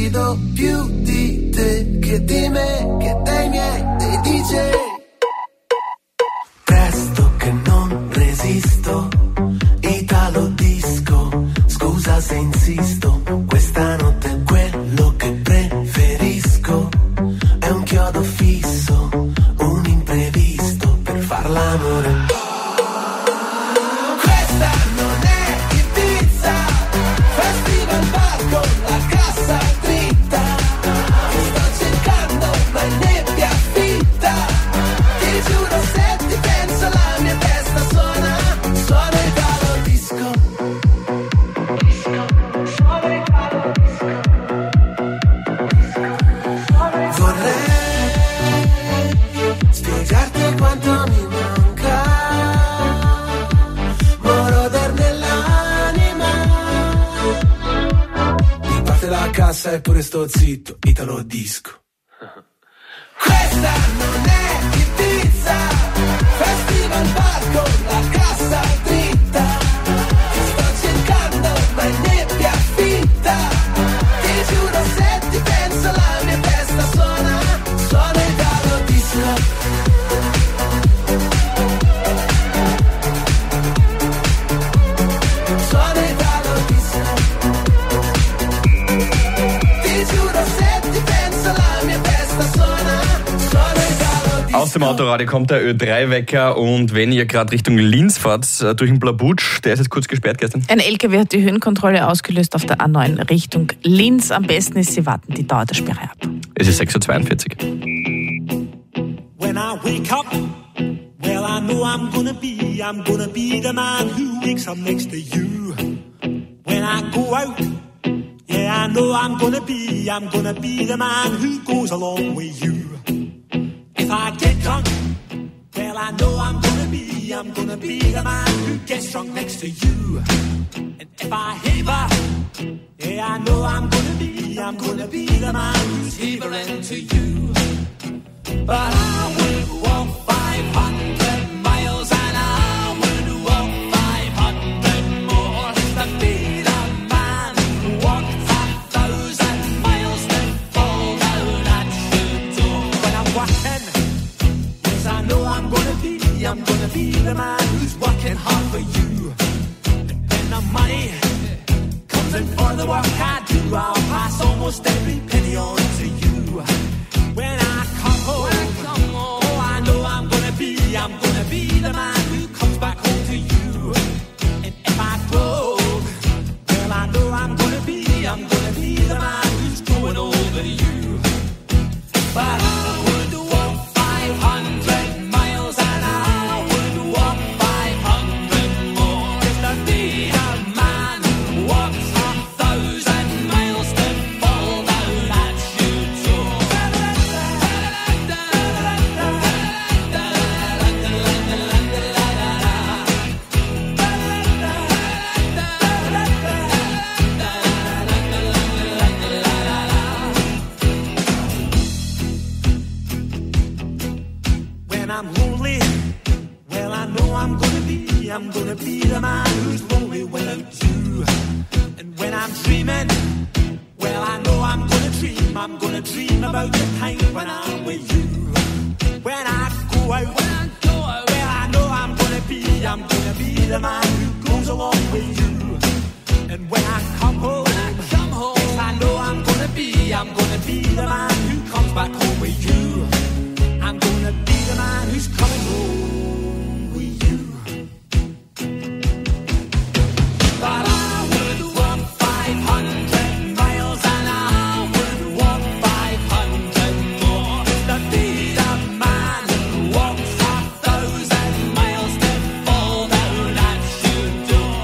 fido più di te che di me, che dei miei, dei D J. Presto che non resisto, Italo disco, scusa se insisto, questa notte è quello che preferisco, è un chiodo fisso, un imprevisto per far l'amore. Questa non è Ibiza, festival bar con la cassa dritta, ti sto cercando ma è nebbia fitta, ti giuro se ti penso la mia testa suona, suona Italo disco. Vorrei spiegarti quanto mi manca, moroder nell'anima. Mi parte la cassa e pure sto zitto, Italo disco. Questa non è Ibiza, festival bar con la cassa dritta, ti sto cercando ma è nebbia fitta, ti giuro se ti penso la mia testa suona, suona Italo disco. Suona Italo disco. Ti giuro se ti penso la mia testa suona, suona Italo disco. Aus dem Autoradio kommt der Ö drei Wecker und wenn ihr gerade Richtung Linz fahrt, äh, durch den Blabutsch, der ist jetzt kurz gesperrt gestern. Ein L K W hat die Höhenkontrolle ausgelöst auf der A neun Richtung Linz. Am besten ist, Sie warten die Dauer der Sperre ab. Es ist sechs Uhr zweiundvierzig. When I wake up, well I know I'm gonna be, I'm gonna be the man who wakes up next to you. When I go out, yeah I know I'm gonna be, I'm gonna be the man who goes along with you. If I get drunk, well I know I'm gonna be, I'm gonna be the man who gets drunk next to you. And if I haver, yeah I know I'm gonna be, I'm gonna be the man who's havering to you. But I would walk five hundred miles and I would walk five hundred more to be the man who walked a thousand miles to fall down at your door. When I'm walking, yes I know I'm gonna be, I'm gonna be the man who's working hard for you. And when the money comes in for the work I do, I'll pass almost every penny on to you. When I come home, oh, I know I'm gonna be, I'm gonna be the man who comes back home to you. And if I broke, well, I know I'm gonna be, I'm gonna be the man who's going over you. But I would walk five hundred miles and I would walk five hundred more just to be the man who walks a thousand miles to fall down at your door. When I'm lonely, well I know I'm gonna be, I'm gonna be the man who's lonely without you. And when I'm dreaming, well I know I'm gonna dream, I'm gonna dream about the time when I'm with you. When I go out, when I go out, well I know I'm gonna be, I'm gonna be the man who goes along with you. And when I come home, when I come home, yes I know I'm gonna be, I'm gonna be the man who comes back home with you. I'm gonna be the man who's coming home with you. But I would walk five hundred miles and I would walk five hundred more to be the man who walks a thousand miles to fall down at your door.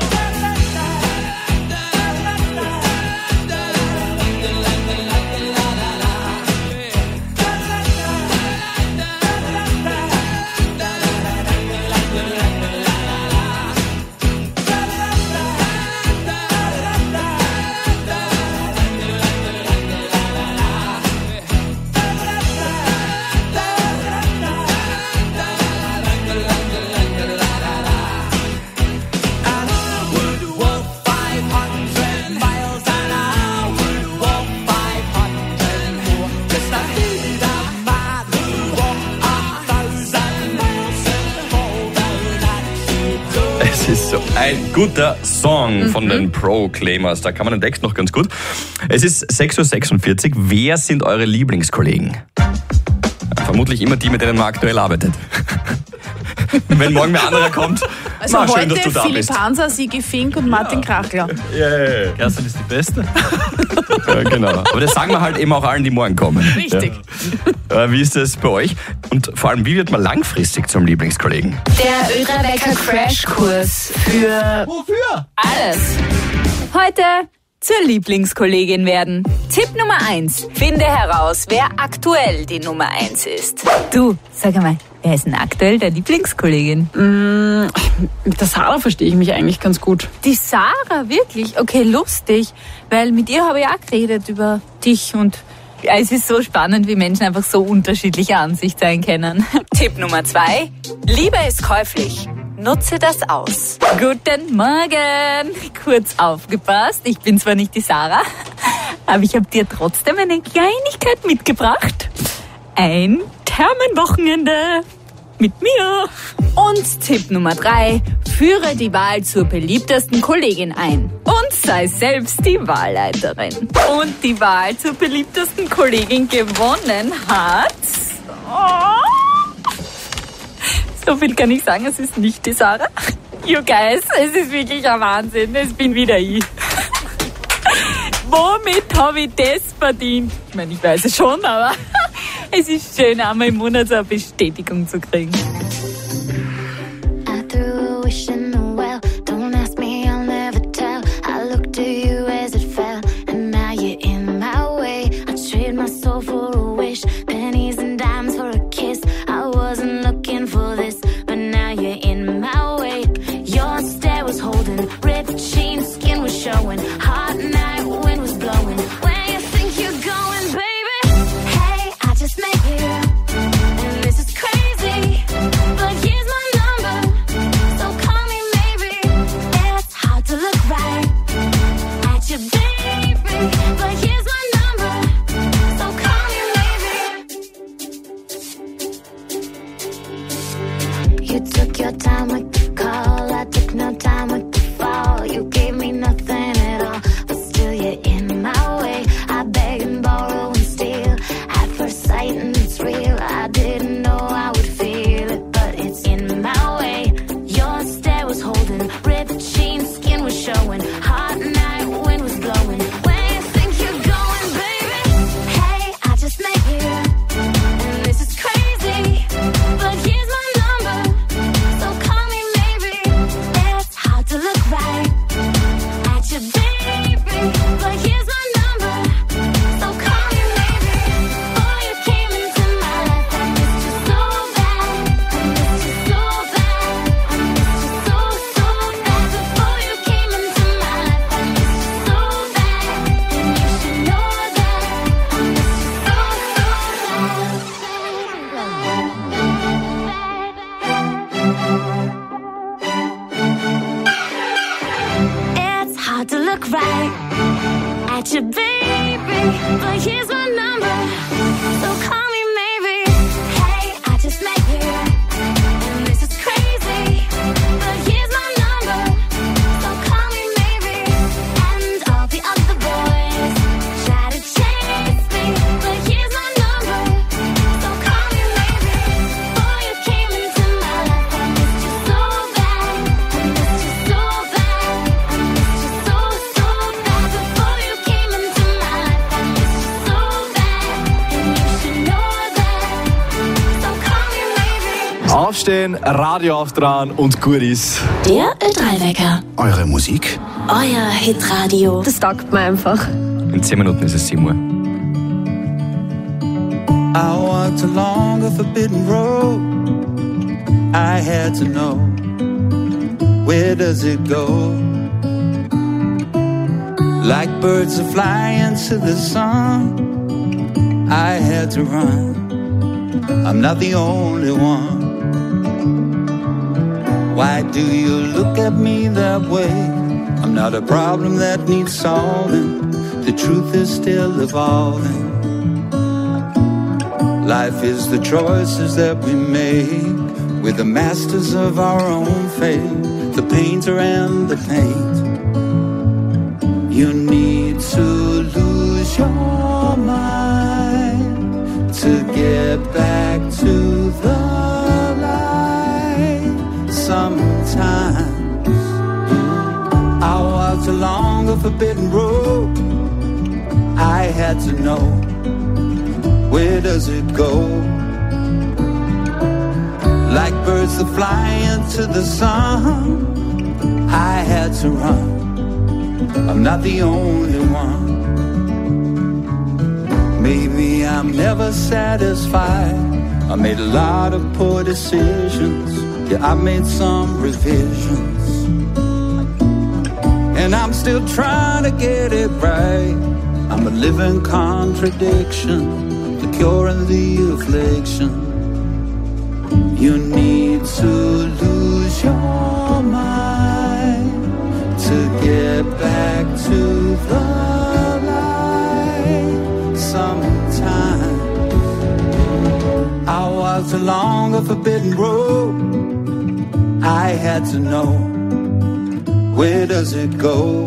ist so ein guter Song von Mhm. den Proclaimers. Da kann man den Text noch ganz gut. Es ist sechs Uhr sechsundvierzig. Wer sind eure Lieblingskollegen? Vermutlich immer die, mit denen man aktuell arbeitet. Wenn morgen wer anderer kommt, Also na, schön, heute dass du da Philipp bist. Hanser, Sigi Fink und Martin Krachler. Ja, ja, ja. Kerstin ist die Beste. Ja, genau. Aber das sagen wir halt eben auch allen, die morgen kommen. Richtig. Ja. Äh, Wie ist das bei euch? Und vor allem, wie wird man langfristig zum Lieblingskollegen? Der Ödrabecker Crashkurs für Wofür? alles. Heute zur Lieblingskollegin werden. Tipp Nummer eins. Finde heraus, wer aktuell die Nummer eins ist. Du, sag einmal, wer ist denn aktuell der Lieblingskollegin? Mm, mit der Sarah verstehe ich mich eigentlich ganz gut. Die Sarah, wirklich? Okay, lustig. Weil mit ihr habe ich auch geredet über dich und ja, es ist so spannend, wie Menschen einfach so unterschiedlicher Ansicht sein können. Tipp Nummer zwei. Liebe ist käuflich. Nutze das aus. Guten Morgen. Kurz aufgepasst. Ich bin zwar nicht die Sarah, aber ich habe dir trotzdem eine Kleinigkeit mitgebracht. Ein Thermenwochenende mit mir. Und Tipp Nummer drei. Führe die Wahl zur beliebtesten Kollegin ein. Und sei selbst die Wahlleiterin. Und die Wahl zur beliebtesten Kollegin gewonnen hat... Oh. So viel kann ich sagen, es ist nicht die Sarah. You guys, es ist wirklich ein Wahnsinn. Es bin wieder ich. Womit habe ich das verdient? Ich meine, ich weiß es schon, aber es ist schön, einmal im Monat so eine Bestätigung zu kriegen. I threw a wish in the well. Don't ask me, I'll never tell. I looked to you as it fell, and now you're in my way. I trade my soul for a wish, pennies and dimes for a kiss. I wasn't looking for this, but now you're in my way. Your stare was holding, ripped jeans, skin was showing. Hot night, wind was blowing. Where you think you're going, baby? Hey, I just met you, and this is crazy. But here's my number, so call me maybe. It's hard to look right at you, baby. But here's my number, so call me maybe. You took your time with the call, I took no time with the fall. You gave me nothing at all, but still you're in my way. I beg and borrow and steal at first sight, and it's real. I didn't know I would feel it, but it's in my way. Your stare was holding, ripped jeans, skin was showing. Hot night, wind was blowing. Where you think you're going, baby? Hey, I just met you, and this is crazy. But here's my number, so call me maybe. It's hard to look right at you, baby. But here's my number, so call me maybe. Before you came into my life, I missed you so bad. I missed you so bad. I missed you so, so bad. Before you came into my life, I missed you so bad. And you should know that I missed you so, so bad. It's hard to look right at you, baby. But here's my number, so call me maybe. Hey, I just met you, and this is crazy. But here's my number, so call me maybe. And all the other boys try to chase me, but here's my number, so call me maybe. Before you came into my life, I missed you so bad. I missed you so bad. I missed you so, so bad. Before you came into my life, I missed you so bad. And you should know that, so call me maybe. Aufstehen, Radio aufdrehen und gut ist. Der Ö drei Wecker. Eure Musik? Euer Hitradio. Das taugt mir einfach. In zehn Minuten ist es sieben Uhr. I walked along a forbidden road. I had to know, where does it go? Like birds that fly into the sun, I had to run. I'm not the only one. Why do you look at me that way? I'm not a problem that needs solving. The truth is still evolving. Life is the choices that we make. We're the masters of our own fate. the painter and the paint. You need to lose your mind to get back to the light. Sometimes I walked along a forbidden road. I had to know, where does it go? Like birds that fly into the sun, I had to run. I'm not the only one. Maybe I'm never satisfied. I made a lot of poor decisions. Yeah, I made some revisions. And I'm still trying to get it right. I'm a living contradiction, the cure and the affliction. You need to lose your mind to get back to the light. Sometimes I walked along a forbidden road. I had to know, where does it go?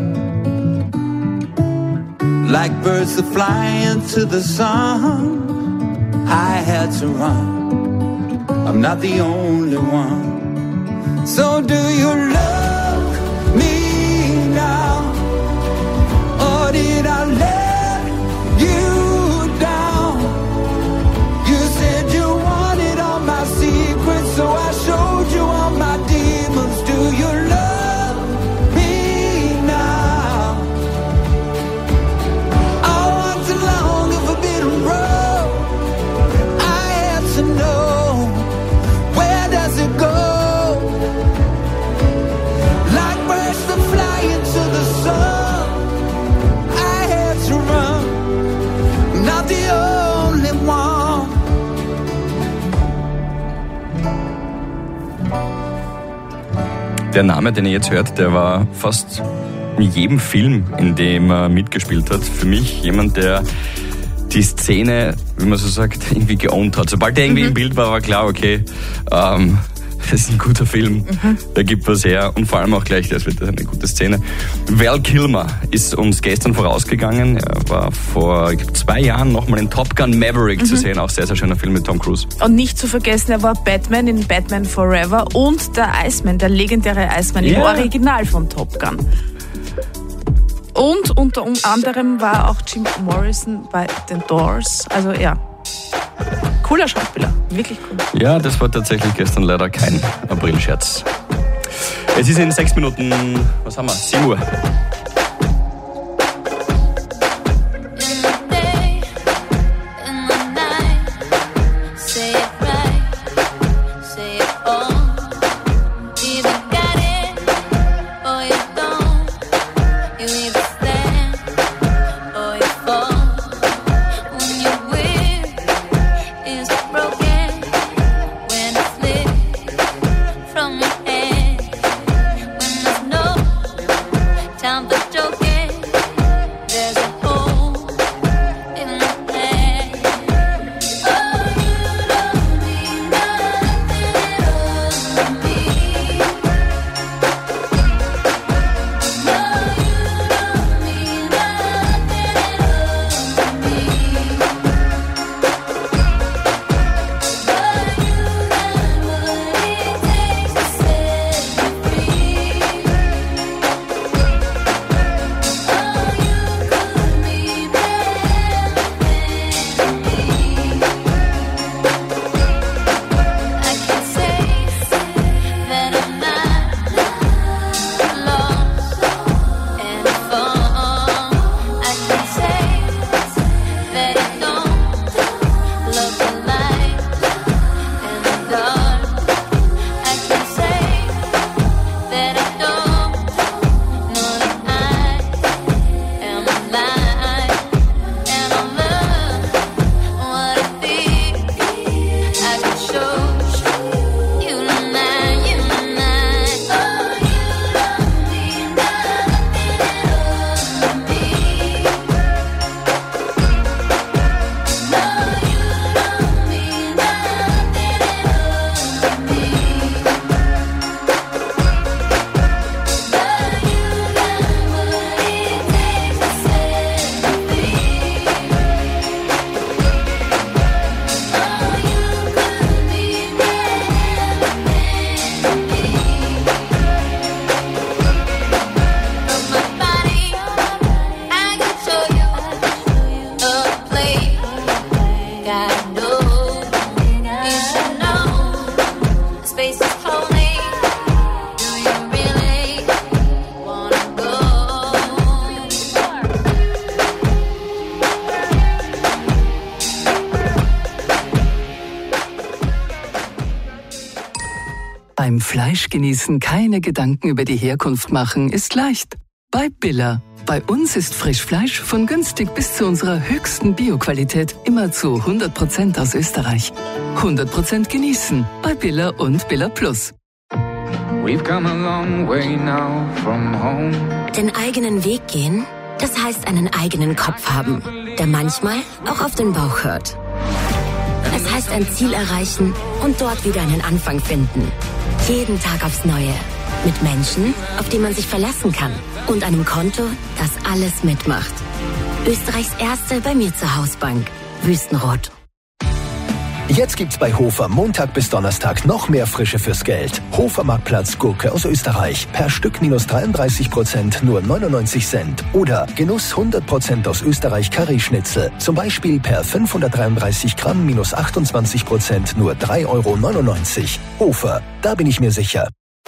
Like birds that fly into the sun, I had to run. I'm not the only one. So do you love me now? Or did I let you down? You said you wanted all my secrets, so I showed you all my demons. Do you love me now? I walked along a forbidden road. I had to know, where does it go? Like birds that fly into the sun, I had to run. I'm not the only one. Der Name, den ihr jetzt hört, der war fast in jedem Film, in dem er mitgespielt hat. Für mich jemand, der die Szene, wie man so sagt, irgendwie geowned hat. Sobald er irgendwie mhm. im Bild war, war klar, okay, ähm, das ist ein guter Film, mhm. der gibt was her und vor allem auch gleich, das wird eine gute Szene. Val Kilmer ist uns gestern vorausgegangen. Er war vor ich glaub, zwei Jahren nochmal in Top Gun Maverick mhm. zu sehen, auch sehr, sehr schöner Film mit Tom Cruise. Und nicht zu vergessen, er war Batman in Batman Forever und der Iceman, der legendäre Iceman yeah. im Original von Top Gun. Und unter anderem war auch Jim Morrison bei den Doors. Also ja, cooler Schauspieler, wirklich cool. Ja, das war tatsächlich gestern leider kein Aprilscherz. Es ist in sechs Minuten, was haben wir, sieben Uhr. Time Beim Fleischgenießen keine Gedanken über die Herkunft machen ist leicht. Bei Billa. Bei uns ist Frischfleisch von günstig bis zu unserer höchsten Bioqualität immer zu hundert Prozent aus Österreich. hundert Prozent genießen bei Billa und Billa Plus. We've come a long way now from home. Den eigenen Weg gehen, das heißt einen eigenen Kopf haben, der manchmal auch auf den Bauch hört. Es heißt ein Ziel erreichen und dort wieder einen Anfang finden. Jeden Tag aufs Neue. Mit Menschen, auf die man sich verlassen kann. Und einem Konto, das alles mitmacht. Österreichs erste bei mir zur Hausbank. Wüstenrot. Jetzt gibt's bei Hofer Montag bis Donnerstag noch mehr Frische fürs Geld. Hofer Marktplatz Gurke aus Österreich. Per Stück minus dreiunddreißig Prozent, nur neunundneunzig Cent. Oder Genuss hundert Prozent aus Österreich Curryschnitzel. Zum Beispiel per fünfhundertdreiunddreißig Gramm minus achtundzwanzig Prozent, nur drei Euro neunundneunzig. Hofer, da bin ich mir sicher.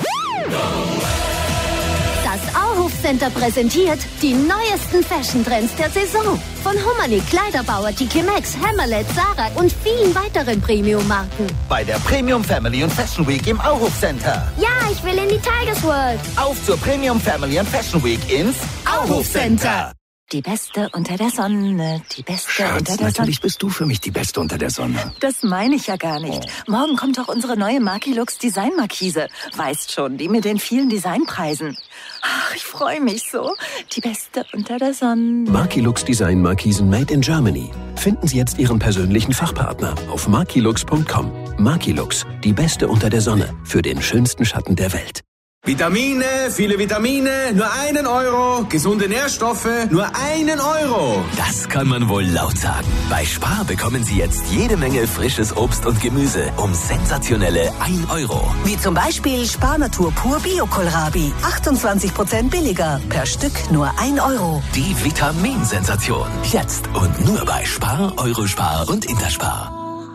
Das Auhof Center präsentiert die neuesten Fashion-Trends der Saison. Von Hummerli, Kleiderbauer, T K Maxx, Hammerlet, Zara und vielen weiteren Premium-Marken. Bei der Premium Family und Fashion Week im Auhof Center. Ja, ich will in die Tigers World. Auf zur Premium Family und Fashion Week ins Auhof Center. Die Beste unter der Sonne, die Beste Schatz, unter der Sonne. natürlich bist du für mich die Beste unter der Sonne. Das meine ich ja gar nicht. Morgen kommt doch unsere neue Markilux Designmarkise. Weißt schon, die mit den vielen Designpreisen. Ach, ich freue mich so. Die Beste unter der Sonne. Markilux Design Markisen made in Germany. Finden Sie jetzt Ihren persönlichen Fachpartner auf markilux punkt com. Markilux, die Beste unter der Sonne für den schönsten Schatten der Welt. Vitamine, viele Vitamine, nur einen Euro. Gesunde Nährstoffe, nur einen Euro. Das kann man wohl laut sagen. Bei Spar bekommen Sie jetzt jede Menge frisches Obst und Gemüse um sensationelle ein Euro. Wie zum Beispiel Sparnatur pur Bio-Kohlrabi. achtundzwanzig Prozent billiger. Per Stück nur ein Euro. Die Vitaminsensation. Jetzt und nur bei Spar, Eurospar und Interspar.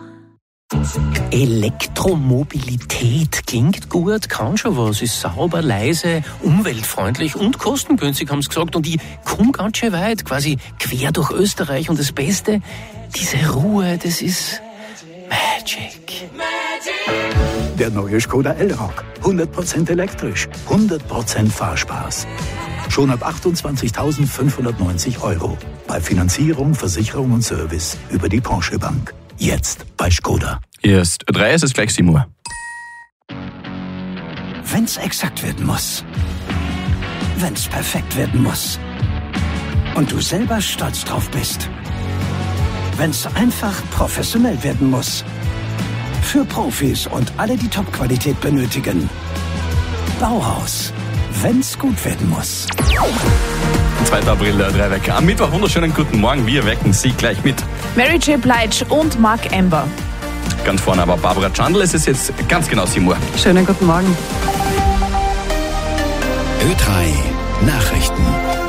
Elektromobilität klingt gut, kann schon was, ist sauber, leise, umweltfreundlich und kostengünstig, haben sie gesagt. Und ich komme ganz schön weit, quasi quer durch Österreich. Und das Beste, diese Ruhe, das ist Magic. Der neue Skoda Elroq. hundert Prozent elektrisch, hundert Prozent Fahrspaß. Schon ab achtundzwanzigtausendfünfhundertneunzig Euro. Bei Finanzierung, Versicherung und Service über die Porsche Bank. Jetzt bei Skoda. Erst drei ist es gleich sieben Uhr. Wenn's exakt werden muss. Wenn's perfekt werden muss. Und du selber stolz drauf bist. Wenn's einfach professionell werden muss. Für Profis und alle, die Top-Qualität benötigen. Bauhaus. Wenn's gut werden muss. zweiter April, der Dreiwecker. Am Mittwoch, wunderschönen guten Morgen. Wir wecken Sie gleich mit. Mary J. Blige und Mark Amber. Ganz vorne aber Barbara Chandler. Es ist jetzt ganz genau sieben Uhr. Schönen guten Morgen. Ö drei Nachrichten.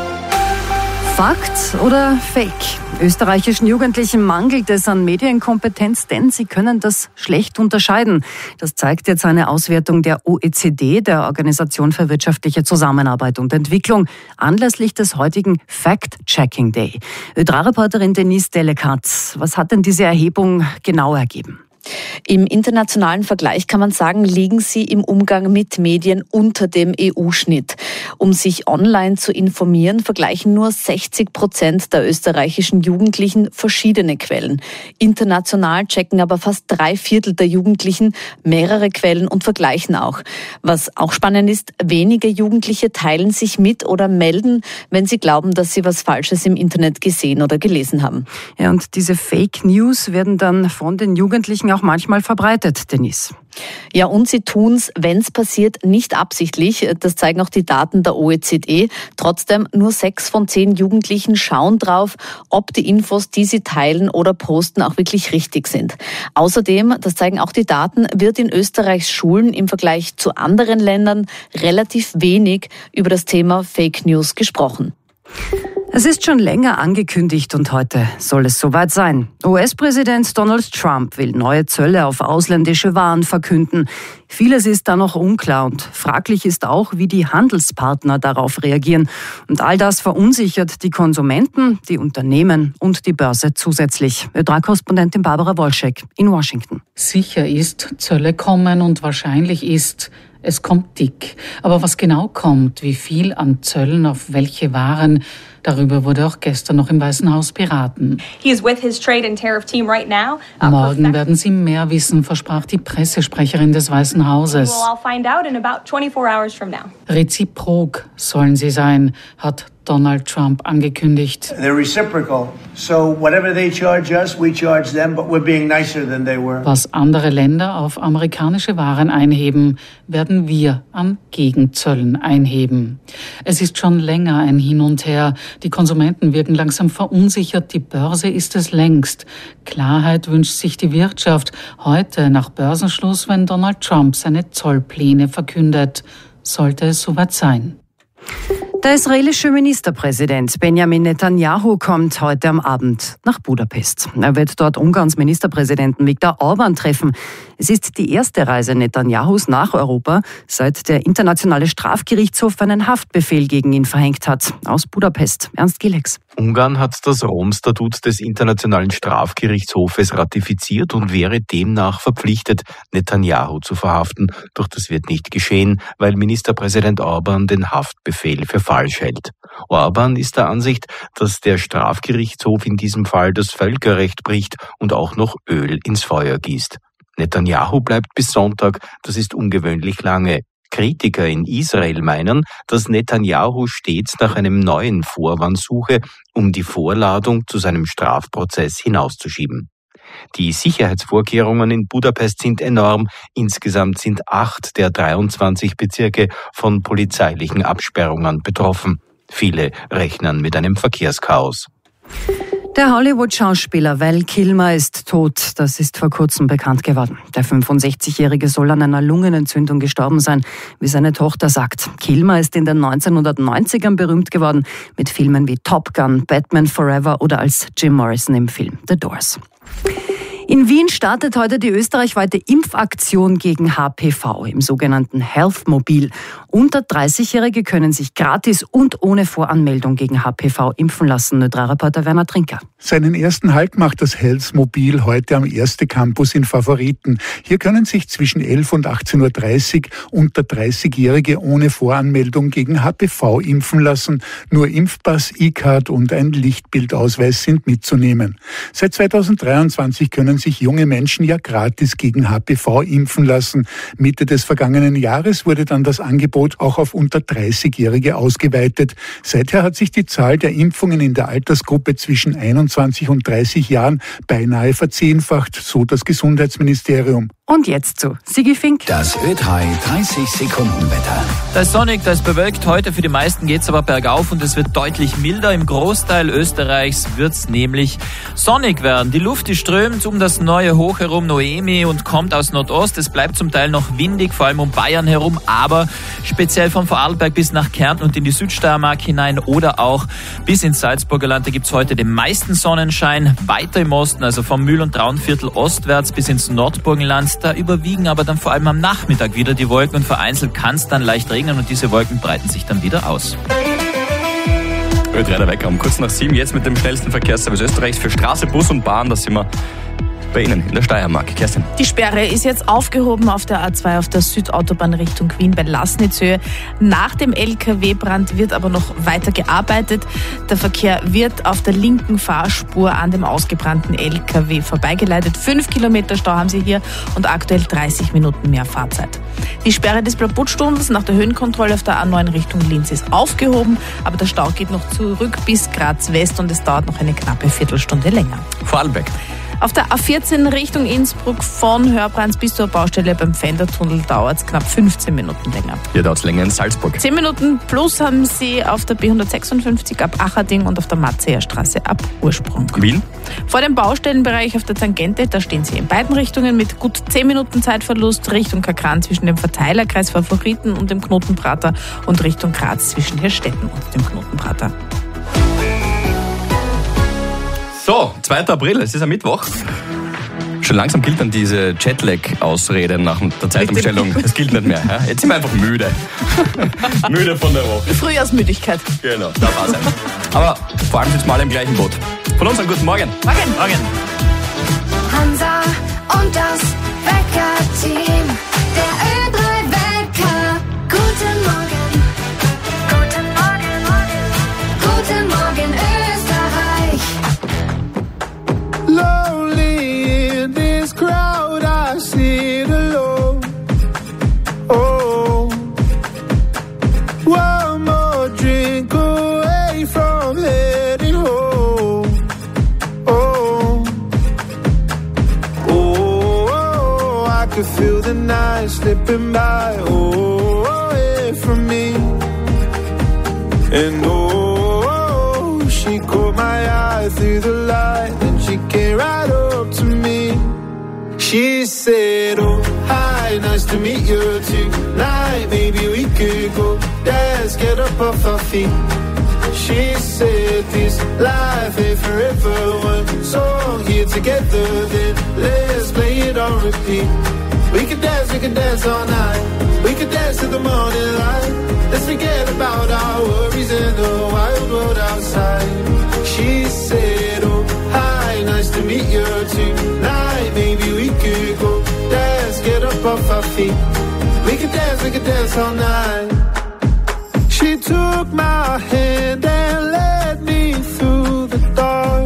Fakt oder Fake? Österreichischen Jugendlichen mangelt es an Medienkompetenz, denn sie können das schlecht unterscheiden. Das zeigt jetzt eine Auswertung der O E C D, der Organisation für wirtschaftliche Zusammenarbeit und Entwicklung, anlässlich des heutigen Fact-Checking Day. Ö drei Reporterin Denise Delekatz, was hat denn diese Erhebung genau ergeben? Im internationalen Vergleich kann man sagen, liegen sie im Umgang mit Medien unter dem E U-Schnitt. Um sich online zu informieren, vergleichen nur sechzig Prozent der österreichischen Jugendlichen verschiedene Quellen. International checken aber fast drei Viertel der Jugendlichen mehrere Quellen und vergleichen auch. Was auch spannend ist, wenige Jugendliche teilen sich mit oder melden, wenn sie glauben, dass sie was Falsches im Internet gesehen oder gelesen haben. Ja, und diese Fake News werden dann von den Jugendlichen auch manchmal verbreitet, Denise. Ja, und sie tun's, wenn's passiert, nicht absichtlich. Das zeigen auch die Daten der O E C D. Trotzdem, nur sechs von zehn Jugendlichen schauen drauf, ob die Infos, die sie teilen oder posten, auch wirklich richtig sind. Außerdem, das zeigen auch die Daten, wird in Österreichs Schulen im Vergleich zu anderen Ländern relativ wenig über das Thema Fake News gesprochen. Es ist schon länger angekündigt und heute soll es soweit sein. U S-Präsident Donald Trump will neue Zölle auf ausländische Waren verkünden. Vieles ist da noch unklar und fraglich ist auch, wie die Handelspartner darauf reagieren. Und all das verunsichert die Konsumenten, die Unternehmen und die Börse zusätzlich. Ö drei Korrespondentin Barbara Wolschek in Washington. Sicher ist, Zölle kommen und wahrscheinlich ist, es kommt dick. Aber was genau kommt, wie viel an Zöllen auf welche Waren, darüber wurde auch gestern noch im Weißen Haus beraten. Morgen werden Sie mehr wissen, versprach die Pressesprecherin des Weißen Hauses. Reziprok sollen sie sein, hat Donald Trump angekündigt. They're reciprocal. So whatever they charge us, we charge them, but we're being nicer than they were. Was andere Länder auf amerikanische Waren einheben, werden wir an Gegenzöllen einheben. Es ist schon länger ein Hin und Her. Die Konsumenten wirken langsam verunsichert. Die Börse ist es längst. Klarheit wünscht sich die Wirtschaft. Heute nach Börsenschluss, wenn Donald Trump seine Zollpläne verkündet. Sollte es soweit sein. Der israelische Ministerpräsident Benjamin Netanyahu kommt heute am Abend nach Budapest. Er wird dort Ungarns Ministerpräsidenten Viktor Orbán treffen. Es ist die erste Reise Netanyahus nach Europa, seit der Internationale Strafgerichtshof einen Haftbefehl gegen ihn verhängt hat. Aus Budapest, Ernst Gilex. Ungarn hat das Rom-Statut des Internationalen Strafgerichtshofes ratifiziert und wäre demnach verpflichtet, Netanyahu zu verhaften. Doch das wird nicht geschehen, weil Ministerpräsident Orbán den Haftbefehl für falsch hält. Orbán ist der Ansicht, dass der Strafgerichtshof in diesem Fall das Völkerrecht bricht und auch noch Öl ins Feuer gießt. Netanyahu bleibt bis Sonntag, das ist ungewöhnlich lange. Kritiker in Israel meinen, dass Netanyahu stets nach einem neuen Vorwand suche, um die Vorladung zu seinem Strafprozess hinauszuschieben. Die Sicherheitsvorkehrungen in Budapest sind enorm. Insgesamt sind acht der dreiundzwanzig Bezirke von polizeilichen Absperrungen betroffen. Viele rechnen mit einem Verkehrschaos. Der Hollywood-Schauspieler Val Kilmer ist tot. Das ist vor kurzem bekannt geworden. Der fünfundsechzigjährige soll an einer Lungenentzündung gestorben sein, wie seine Tochter sagt. Kilmer ist in den neunzehnhundertneunzigern berühmt geworden mit Filmen wie Top Gun, Batman Forever oder als Jim Morrison im Film The Doors. In Wien startet heute die österreichweite Impfaktion gegen H P V im sogenannten Health Mobil. Unter dreißigjährige können sich gratis und ohne Voranmeldung gegen H P V impfen lassen. Ö drei Reporter Werner Trinker. Seinen ersten Halt macht das Health Mobil heute am Erste Campus in Favoriten. Hier können sich zwischen elf und achtzehn Uhr dreißig unter dreißigjährige ohne Voranmeldung gegen H P V impfen lassen. Nur Impfpass, E-Card und ein Lichtbildausweis sind mitzunehmen. Seit zweitausenddreiundzwanzig können sich junge Menschen ja gratis gegen H P V impfen lassen. Mitte des vergangenen Jahres wurde dann das Angebot auch auf unter dreißigjährige ausgeweitet. Seither hat sich die Zahl der Impfungen in der Altersgruppe zwischen einundzwanzig und dreißig Jahren beinahe verzehnfacht, so das Gesundheitsministerium. Und jetzt zu Sigi Fink. Das Ö drei dreißig Sekunden Wetter. Da ist sonnig, da ist bewölkt. Heute für die meisten geht es aber bergauf und es wird deutlich milder. Im Großteil Österreichs wird es nämlich sonnig werden. Die Luft, die strömt um das neue Hoch herum, Noemi, und kommt aus Nordost. Es bleibt zum Teil noch windig, vor allem um Bayern herum, aber speziell von Vorarlberg bis nach Kärnten und in die Südsteiermark hinein oder auch bis ins Salzburger Land. Da gibt es heute den meisten Sonnenschein. Weiter im Osten, also vom Mühl- und Traunviertel ostwärts bis ins Nordburgenland. Da überwiegen aber dann vor allem am Nachmittag wieder die Wolken und vereinzelt kann es dann leicht regnen und diese Wolken breiten sich dann wieder aus. Ö drei der Wecker um kurz nach sieben, jetzt mit dem schnellsten Verkehrsservice Österreichs für Straße, Bus und Bahn. Da sind wir bei Ihnen in der Steiermark. Kerstin. Die Sperre ist jetzt aufgehoben auf der A zwei auf der Südautobahn Richtung Wien bei Laßnitzhöhe. Nach dem L K W-Brand wird aber noch weiter gearbeitet. Der Verkehr wird auf der linken Fahrspur an dem ausgebrannten L K W vorbeigeleitet. Fünf Kilometer Stau haben Sie hier und aktuell dreißig Minuten mehr Fahrzeit. Die Sperre des Blauputstunnels nach der Höhenkontrolle auf der A neun Richtung Linz ist aufgehoben, aber der Stau geht noch zurück bis Graz West und es dauert noch eine knappe Viertelstunde länger. Vorarlberg. Auf der A vierzehn Richtung Innsbruck von Hörbrands bis zur Baustelle beim Pfändertunnel dauert es knapp fünfzehn Minuten länger. Hier dauert es länger in Salzburg. zehn Minuten plus haben Sie auf der B hundertsechsundfünfzig ab Acherding und auf der Matzeerstraße ab Ursprung. Wien. Vor dem Baustellenbereich auf der Tangente, da stehen Sie in beiden Richtungen mit gut zehn Minuten Zeitverlust Richtung Kakran zwischen dem Verteilerkreis Favoriten und dem Knotenprater und Richtung Graz zwischen Hirstetten und dem Knotenprater. So, zweiter April, es ist ein Mittwoch. Schon langsam gilt dann diese Jetlag-Ausrede nach der Zeitumstellung. Das gilt nicht mehr. Ja? Jetzt sind wir einfach müde. Müde von der Woche. Frühjahrsmüdigkeit. Genau, da war es. Aber vor allem sitzen wir alle im gleichen Boot. Von uns einen guten Morgen. Morgen. Morgen. Hansa und das Wecker-Team. Der Ö drei Wecker. Guten Morgen. Guten Morgen, Morgen. Guten Morgen, Österreich. Lonely in this crowd, I sit alone. Oh, one more drink away from heading home. Oh, oh, oh, I could feel the night slipping by. Oh, away from me. And oh, she caught my eye through the light, and she came right up to me. She said, oh, hi, nice to meet you tonight. Maybe we could go dance, get up off our feet. She said, this life ain't forever. One song here together, then let's play it on repeat. We could dance, we could dance all night. We could dance to the morning light. Let's forget about our worries in the wild world outside. She said, oh, hi, nice to meet you tonight. Maybe we could go dance, get up off our feet. We could dance, we could dance all night. She took my hand and led me through the dark.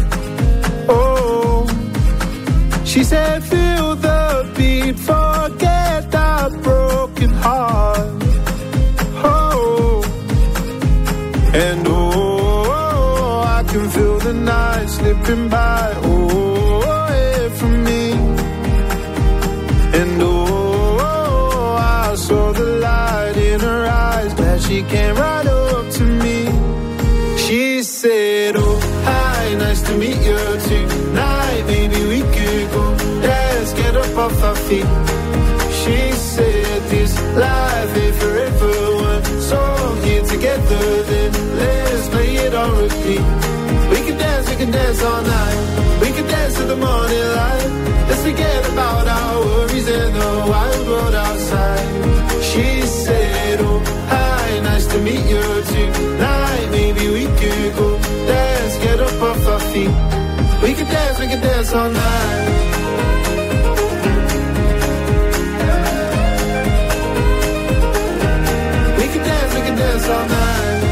Oh, she said, feel the beat, forget our broken heart. Oh, and oh, I can feel the night slipping by. Oh, away from me. And oh, I saw the light in her eyes, glad she came right up to me. She said, oh, hi, nice to meet you tonight. Maybe we could go dance, get up off our feet. She said, this life ain't forever. One song here together, then let's play it on repeat. We can dance, we can dance all night. We can dance to the morning light. Let's forget about our worries in the wild world outside. She said, oh, hi, nice to meet you tonight. Maybe we could go dance, get up off our feet. We can dance, we can dance all night. We can dance, we can dance all night.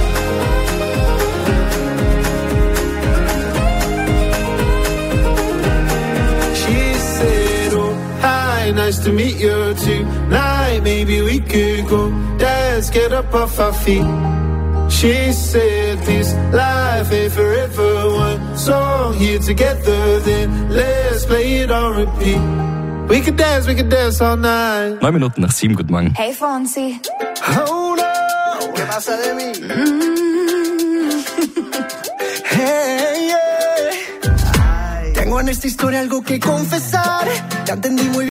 She said, oh, hi, nice to meet you tonight. Maybe we could go dance, get up off our feet. She said, this life ain't forever. One song here together, then let's play it on repeat. We could dance, we could dance all night. Neun Minuten nach sieben, guten Morgen. Hey, Fonsi. Oh no, ¿qué pasa de mí? Mm. Hey, yeah. Tengo en esta historia algo que confesar. Ya entendí muy bien.